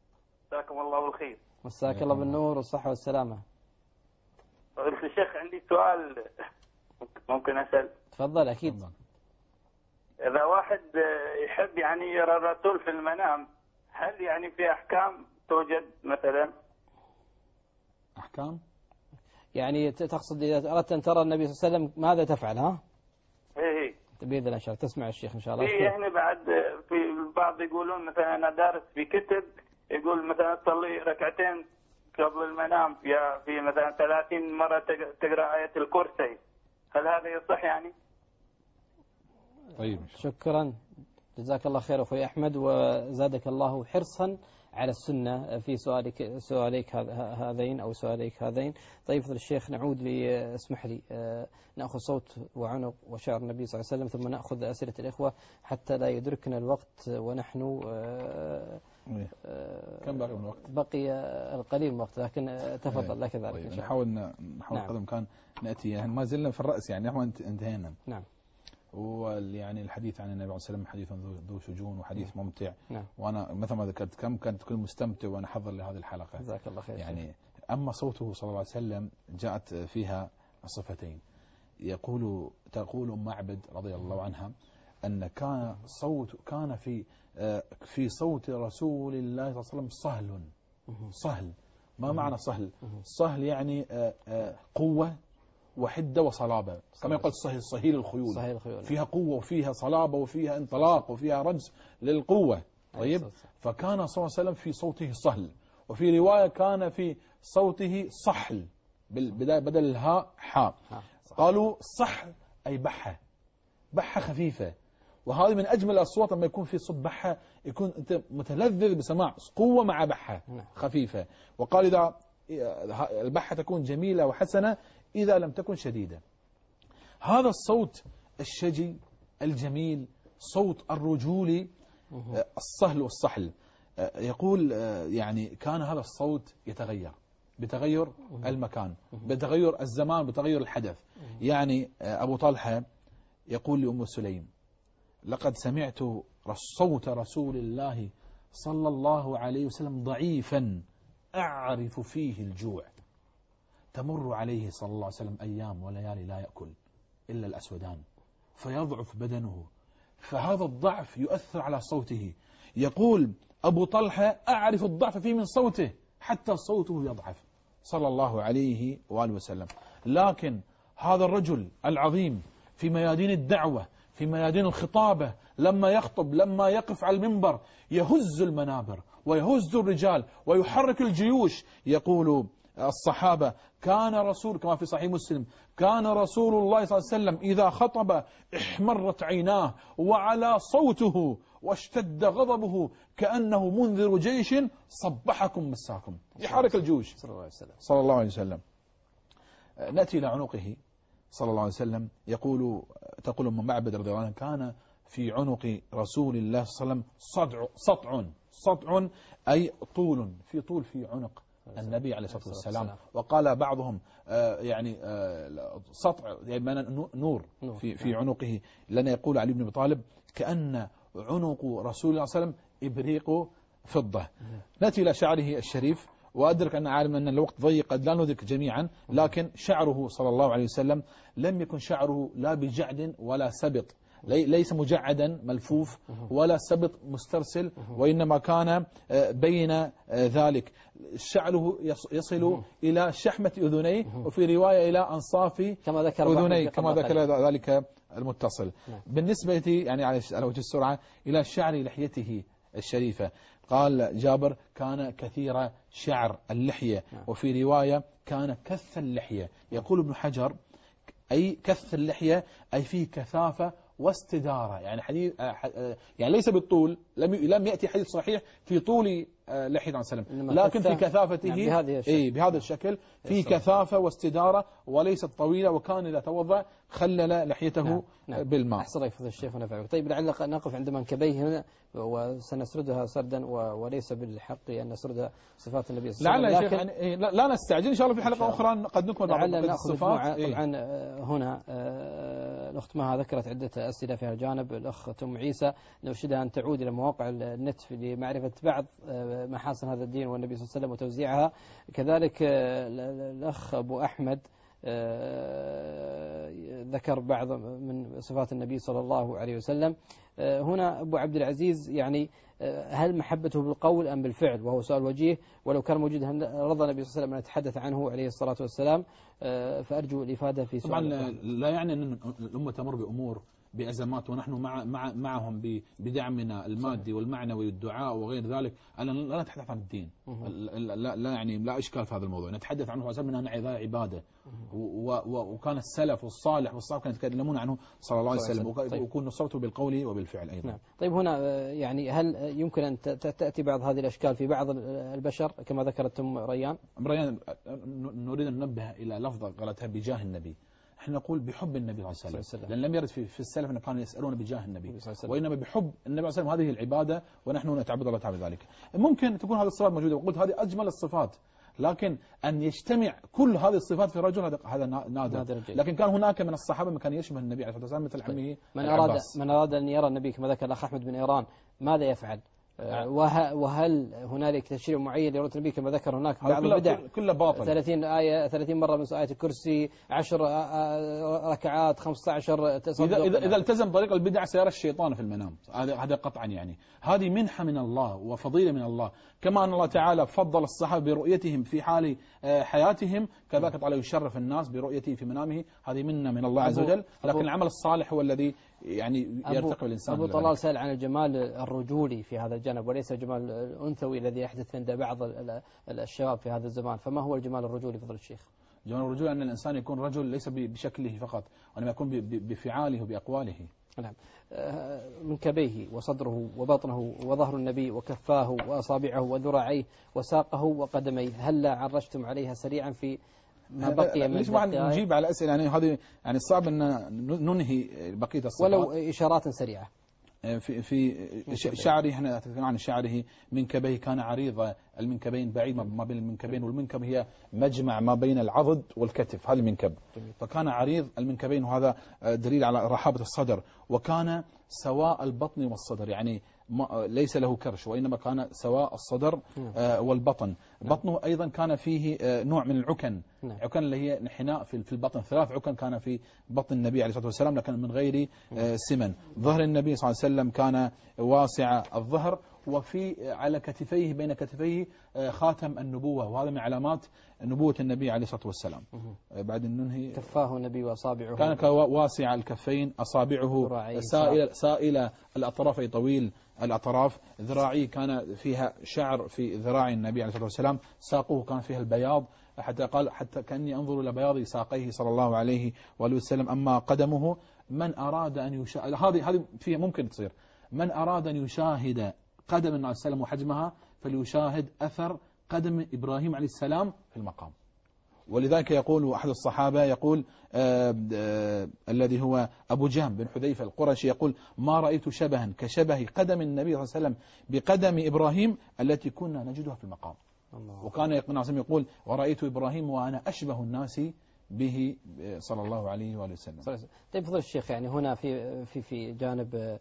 مساكم الله بالخير. مساك الله بالنور والصحة والسلامة. قلت الشيخ عندي سؤال ممكن أسأل؟ تفضل. أكيد. إذا واحد يحب يعني يرى الرسول في المنام، هل يعني في أحكام توجد مثلا؟ أحكام؟ يعني تقصد إذا أردت أن ترى النبي صلى الله عليه وسلم ماذا تفعل؟ ها؟ إيه إيه. بإذن الله إن شاء الله تسمع الشيخ إن شاء الله. في يعني بعد في البعض يقولون مثلا أنا دارس في كتب يقول مثلا تصلي ركعتين قبل المنام في في مثلا ثلاثين مرة تقرأ آية الكرسي، هل هذا يصح يعني؟ طيب شكرا جزاك الله خير أخوي أحمد، وزادك الله حرصا على السنة في سؤالك سؤاليك هذين أو سؤاليك هذين. طيب فضل الشيخ نعود لي، اسمح لي نأخذ صوت وعنق وشعر النبي صلى الله عليه وسلم ثم نأخذ أسئلة الإخوة حتى لا يدركنا الوقت ونحن كم باقي من الوقت؟ بقي القليل من الوقت، لكن تفضل لك ذلك. طيب نحاول نحاول قدر الإمكان نأتي، يعني ما زلنا في الرأس، يعني نحن انتهينا. نعم. ويعني الحديث عن النبي عليه الصلاة والسلام حديث ذو شجون وحديث نعم. ممتع. نعم. وأنا مثل ما ذكرت كم كنت كل مستمتع وأنا حضر لهذه الحلقة. جزاك الله خير. يعني أما صوته صلى الله عليه وسلم جاءت فيها صفتين. يقول تقول أم معبد رضي الله عنها أن كان صوت كان في في صوت رسول الله صلى الله عليه وسلم صهل. صهل ما معنى صهل؟ صهل يعني قوة وحدة وصلابة، كما يقول صهيل صهيل الخيول. صهيل الخيول فيها قوة وفيها صلابة وفيها انطلاق وفيها رجز للقوة. طيب فكان صلى الله عليه وسلم في صوته صهل، وفي رواية كان في صوته صحل بدل الهاء حاء. قالوا صحل أي بحة، بحة خفيفة، وهذه من أجمل الأصوات لما يكون في صوت بحة يكون أنت متلذذ بسماع قوة مع بحة خفيفة. وقال إذا البحة تكون جميلة وحسنة إذا لم تكن شديدة. هذا الصوت الشجي الجميل صوت الرجولي الصهل والصحل. يقول يعني كان هذا الصوت يتغير بتغير المكان، بتغير الزمان، بتغير الحدث. يعني أبو طلحة يقول لأم سليم لقد سمعت صوت رسول الله صلى الله عليه وسلم ضعيفا أعرف فيه الجوع، تمر عليه صلى الله عليه وسلم أيام وليالي لا يأكل إلا الأسودان فيضعف بدنه، فهذا الضعف يؤثر على صوته. يقول أبو طلحة أعرف الضعف فيه من صوته حتى صوته يضعف صلى الله عليه وآله وسلم. لكن هذا الرجل العظيم في ميادين الدعوة، في ميادين الخطابة، لما يخطب، لما يقف على المنبر يهز المنابر ويهز الرجال ويحرك الجيوش. يقول الصحابة كان رسول كما في صحيح مسلم كان رسول الله صلى الله عليه وسلم إذا خطب احمرت عيناه وعلى صوته واشتد غضبه كأنه منذر جيش صبحكم مساكم، يحرك الجيوش صلى الله عليه وسلم. نأتي إلى عنقه صلى الله عليه وسلم. يقول تقول أم معبد رضي الله عنها كان في عنق رسول الله صلى الله عليه وسلم صدع سطع سطع أي طول، في طول في عنق النبي عليه الصلاة والسلام. وقال بعضهم آه يعني آه سطع يعني نور في في عنقه، لنا يقول علي بن أبي طالب كأن عنق رسول الله صلى الله عليه وسلم إبريق فضة. نأتي إلى شعره الشريف، وأدرك أن عالم أن الوقت ضيق قد لا ندرك جميعا، لكن شعره صلى الله عليه وسلم لم يكن شعره لا بجعد ولا سبط، ليس مجعدا ملفوف ولا سبط مسترسل، وإنما كان بين ذلك. شعره يصل إلى شحمة أذنيه، وفي رواية إلى أنصاف أذنيه كما ذكر ذلك المتصل. بالنسبة يعني على وجه السرعة إلى شعر لحيته الشريفة، قال جابر كان كثير شعر اللحية، وفي رواية كان كث اللحية. يقول ابن حجر أي كث اللحية أي فيه كثافة واستدارة، يعني حديث يعني ليس بالطول، لم لم يأتي حديث صحيح في طول لحية عن سلم، لكن في كثافته يعني بهذا أي بهذا الشكل في كثافة واستدارة وليست طويلة، وكان إذا توضأ خلل لحيته نعم. نعم. بالماء. أحسن يفضل الشيخ ونفعك. طيب لعلنا نقف عند منكبيه هنا وسنسردها سردا، وليس بالحق أن نسردها صفات النبي صلى الله عليه وسلم. لعل يا شيخ يعني لا نستعجل إن شاء الله في حلقة أخرى قد نكمل بعض الصفات. طبعا هنا الأخت مها ذكرت عدة أسئلة في الجانب. الأخ أم عيسى نرشدها أن تعود إلى مواقع النت لمعرفة بعض محاسن هذا الدين والنبي صلى الله عليه وسلم وتوزيعها. كذلك الأخ أبو أحمد ذكر بعض من صفات النبي صلى الله عليه وسلم. هنا أبو عبد العزيز يعني هل محبته بالقول أم بالفعل، وهو سؤال وجيه، ولو كان موجود هل رضى النبي صلى الله عليه وسلم أن يتحدث عنه عليه الصلاة والسلام؟ فأرجو الإفادة في سؤال. طبعا لا يعني أن الأمة تمر بأمور بأزمات ونحن مع مع معهم بدعمنا المادي والمعنوي والدعاء وغير ذلك. أنا لا نتحدث عن الدين، لا, لا يعني لا إشكال في هذا الموضوع. نتحدث عنه أساسا من أنها عبادة، وكان السلف والصالح والصالح كانوا يتكلمون عنه صلى الله عليه وسلم، ويكون نصرته بالقول وبالفعل أيضا. نعم. طيب هنا يعني هل يمكن أن تأتي بعض هذه الأشكال في بعض البشر كما ذكرت أم ريان؟ ريان نريد أن ننبه إلى لفظة قالتها بجاه النبي. احنا نقول بحب النبي صلى الله عليه وسلم، لأن لم يرد في, في السلف أن كانوا يسألون بجاه النبي، وإنما بحب النبي صلى الله عليه وسلم. هذه العبادة ونحن نتعبد الله تعالى ذلك. ممكن تكون هذه الصفات موجودة، وقلت هذه أجمل الصفات، لكن أن يجتمع كل هذه الصفات في رجل هذا هذا نادر. لكن كان هناك من الصحابة من كان يشبه النبي عليه الصلاة والسلام مثل عمه من أراد من أراد أن يرى النبي كما ذكر الأخ أحمد بن إيران ماذا يفعل؟ وهل هنالك تشريع معين لرؤية النبي كما ذكر هناك بعض البدع كله باطل؟ ثلاثين آية ثلاثين مرة من آية الكرسي، عشر ركعات، خمسة عشر تصدق. إذا, إذا التزم طريق البدع سيرى الشيطان في المنام. هذا هذا قطعا يعني. هذه منحة من الله وفضيلة من الله، كما أن الله تعالى فضل الصحابة برؤيتهم في حال حياتهم، كذلك تعالى يشرف الناس برؤيته في منامه. هذه منة من الله عز وجل. لكن العمل الصالح هو الذي يعني يرتقي الإنسان. أبو طلال سأل عن الجمال الرجولي في هذا الجانب وليس الجمال الأنثوي الذي يحدث عند بعض الشباب في هذا الزمان، فما هو الجمال الرجولي فضل الشيخ؟ جمال الرجولي أن الإنسان يكون رجل ليس بشكله فقط، وإنما يكون بفعاله وبأقواله. نعم. منكبيه وصدره وبطنه وظهر النبي وكفاه وأصابعه وذراعيه وساقه وقدميه، هل عرجتم عليها سريعا في ما بقي من ليش ما نجيب على أسئلة يعني هذه يعني صعب أن ننهي بقية الصفات ولو إشارات سريعة. في في شعره، احنا نتكلم عن شعره. منكبيه كان عريض المنكبين، بعيد ما بين المنكبين، والمنكب هي مجمع ما بين العضد والكتف، هذا المنكب. فكان عريض المنكبين، وهذا دليل على رحابة الصدر. وكان سواء البطن والصدر، يعني ليس له كرش، وإنما كان سواء الصدر والبطن. بطنه أيضا كان فيه نوع من العكن، عكن اللي هي انحناء في البطن. ثلاث عكن كان في بطن النبي عليه الصلاة والسلام، لكن من غير سمن. ظهر النبي صلى الله عليه وسلم كان واسع الظهر، وفي على كتفيه بين كتفيه خاتم النبوة، وهذا من علامات نبوة النبي عليه الصلاة والسلام. بعد ننهي. كفاه النبي وأصابعه كان واسع الكفين، أصابعه سائل سائل الأطراف، أي طويل الأطراف. ذراعيه كان فيها شعر في ذراع النبي عليه الصلاة والسلام. ساقه كان فيها البياض، حتى قال حتى كأني أنظر إلى بياض ساقيه صلى الله عليه وآله وسلم. أما قدمه، من أراد أن يشاهد، هذه هذه فيها ممكن تصير، من أراد أن يشاهد قدم النبي صلى الله عليه وسلم وحجمها فليشاهد أثر قدم إبراهيم عليه السلام في المقام. ولذلك يقول أحد الصحابة، يقول آآ آآ الذي هو أبو جهم بن حذيفة القرشي، يقول: ما رأيت شبها كشبه قدم النبي صلى الله عليه وسلم بقدم إبراهيم التي كنا نجدها في المقام. الله. وكان يقول: ورأيت إبراهيم وأنا أشبه الناس به صلى الله عليه وآله وسلم. طيب فضل الشيخ، يعني هنا في في في جانب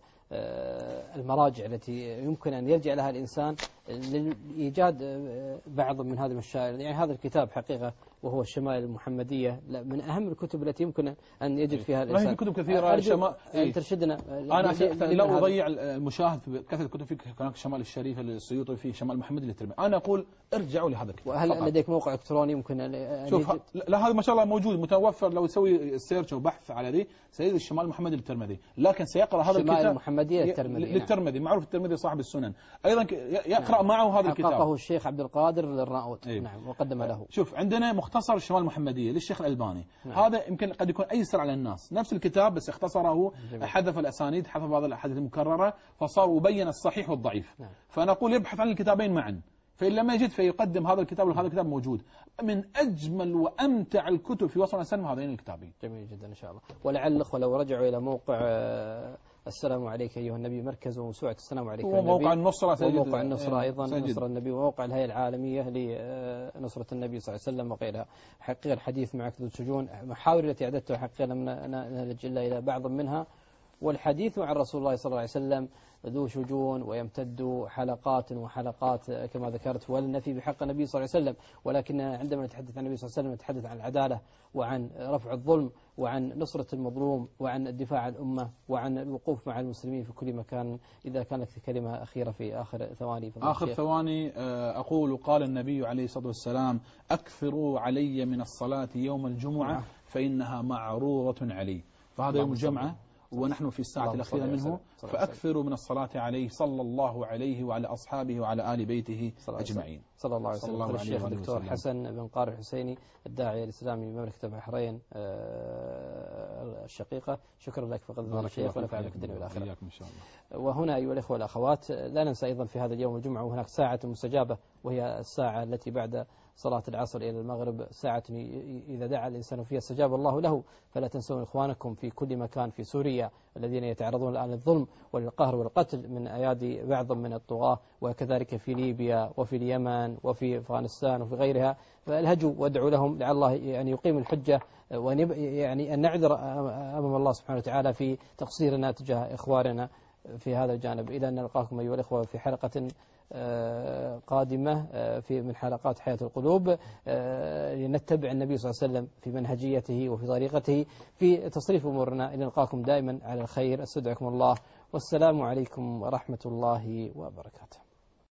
المراجع التي يمكن أن يرجع لها الإنسان لإيجاد بعض من هذه المشاعر، يعني هذا الكتاب حقيقة وهو الشمائل المحمدية من أهم الكتب التي يمكن أن يجد فيها الإنسان. هي كتب كثيرة شمائل أن ترشدنا. أنا لا أضيع المشاهد في كثرة الكتب، في هناك شمال الشريف للسيوطي، في شمال محمد للترمذي. أنا أقول ارجعوا لهذا الكتاب. وهل فقط. لديك موقع إلكتروني يمكن أن شوف لا هذا ما شاء الله موجود متوفر، لو يسوي سيرش وبحث على ذي سيجد الشمال محمد للترمذي، لكن سيقرأ هذا الكتاب المحمدية للترمذي. للترمذي معروف الترمذي صاحب السنن، أيضا يقرأ نعم. معه هذا الكتاب حققه الشيخ عبد القادر للرناؤوط. أيوه. نعم وقدم له. شوف عندنا مختصر الشمال المحمدية للشيخ الألباني. نعم. هذا يمكن قد يكون أيسر على الناس، نفس الكتاب بس اختصره، جميل. حذف الأسانيد، حذف بعض الأحاديث المكررة، فصار وبين الصحيح والضعيف. نعم. فنقول يبحث عن الكتابين معا، فإن لم يجد فيقدم هذا الكتاب، وهذا الكتاب موجود. من أجمل وأمتع الكتب في وصف السلم هذين الكتابين. جميل جدا إن شاء الله. ولعل الأخوة لو رجعوا إلى موقع السلام عليك أيها النبي، مركز وموسوعة السلام عليك وموقع النصرة، وموقع النصرة أيضا نصر النبي، وموقع الهيئة العالمية لنصرة النبي صلى الله عليه وسلم وغيرها. حقيقة الحديث معك ذو سجون، محاور التي أعددتها حقيقة لم نلج إلا إلى بعض منها، والحديث عن رسول الله صلى الله عليه وسلم ذو شجون ويمتد حلقات وحلقات كما ذكرت، ولا نفي بحق النبي صلى الله عليه وسلم، ولكن عندما نتحدث عن النبي صلى الله عليه وسلم نتحدث عن العدالة وعن رفع الظلم وعن نصرة المظلوم وعن الدفاع عن الأمة وعن الوقوف مع المسلمين في كل مكان. إذا كانت كلمة أخيرة في آخر ثواني. آخر ثواني أقول قال النبي عليه الصلاة والسلام: أكثروا علي من الصلاة يوم الجمعة فإنها معروضة علي. فهذا يوم الجمعة ونحن في الساعة الأخيرة منه، فأكثروا من الصلاة عليه صلى الله عليه وعلى أصحابه وعلى آل بيته أجمعين. صلى الله عليه وسلم. الشيخ الدكتور حسن بن قارئ الحسيني الداعية الإسلامي بمملكة البحرين الشقيقة، شكرا لك فقد الشيخ ونفع بك الدنيا والآخرة. وهنا أيها الأخوة والأخوات لا ننسى أيضا في هذا اليوم الجمعة وهناك ساعة مستجابة، وهي الساعة التي بعد صلاة العصر إلى المغرب، ساعة إذا دعا الإنسان فيها استجاب الله له. فلا تنسوا إخوانكم في كل مكان في سوريا الذين يتعرضون الآن للظلم وللقهر والقتل من أيادي بعض من الطغاة، وكذلك في ليبيا وفي اليمن وفي أفغانستان وفي غيرها. فالهجوا وادعوا لهم لعل الله يعني يقيم الحجة، يعني أن نعذر أمام الله سبحانه وتعالى في تقصيرنا تجاه إخواننا في هذا الجانب. إلى أن نلقاكم أيها الإخوة في حلقة قادمة في من حلقات حياة القلوب، لنتبع النبي صلى الله عليه وسلم في منهجيته وفي طريقته في تصريف أمورنا. نلقاكم دائما على الخير، استودعكم الله، والسلام عليكم ورحمة الله وبركاته.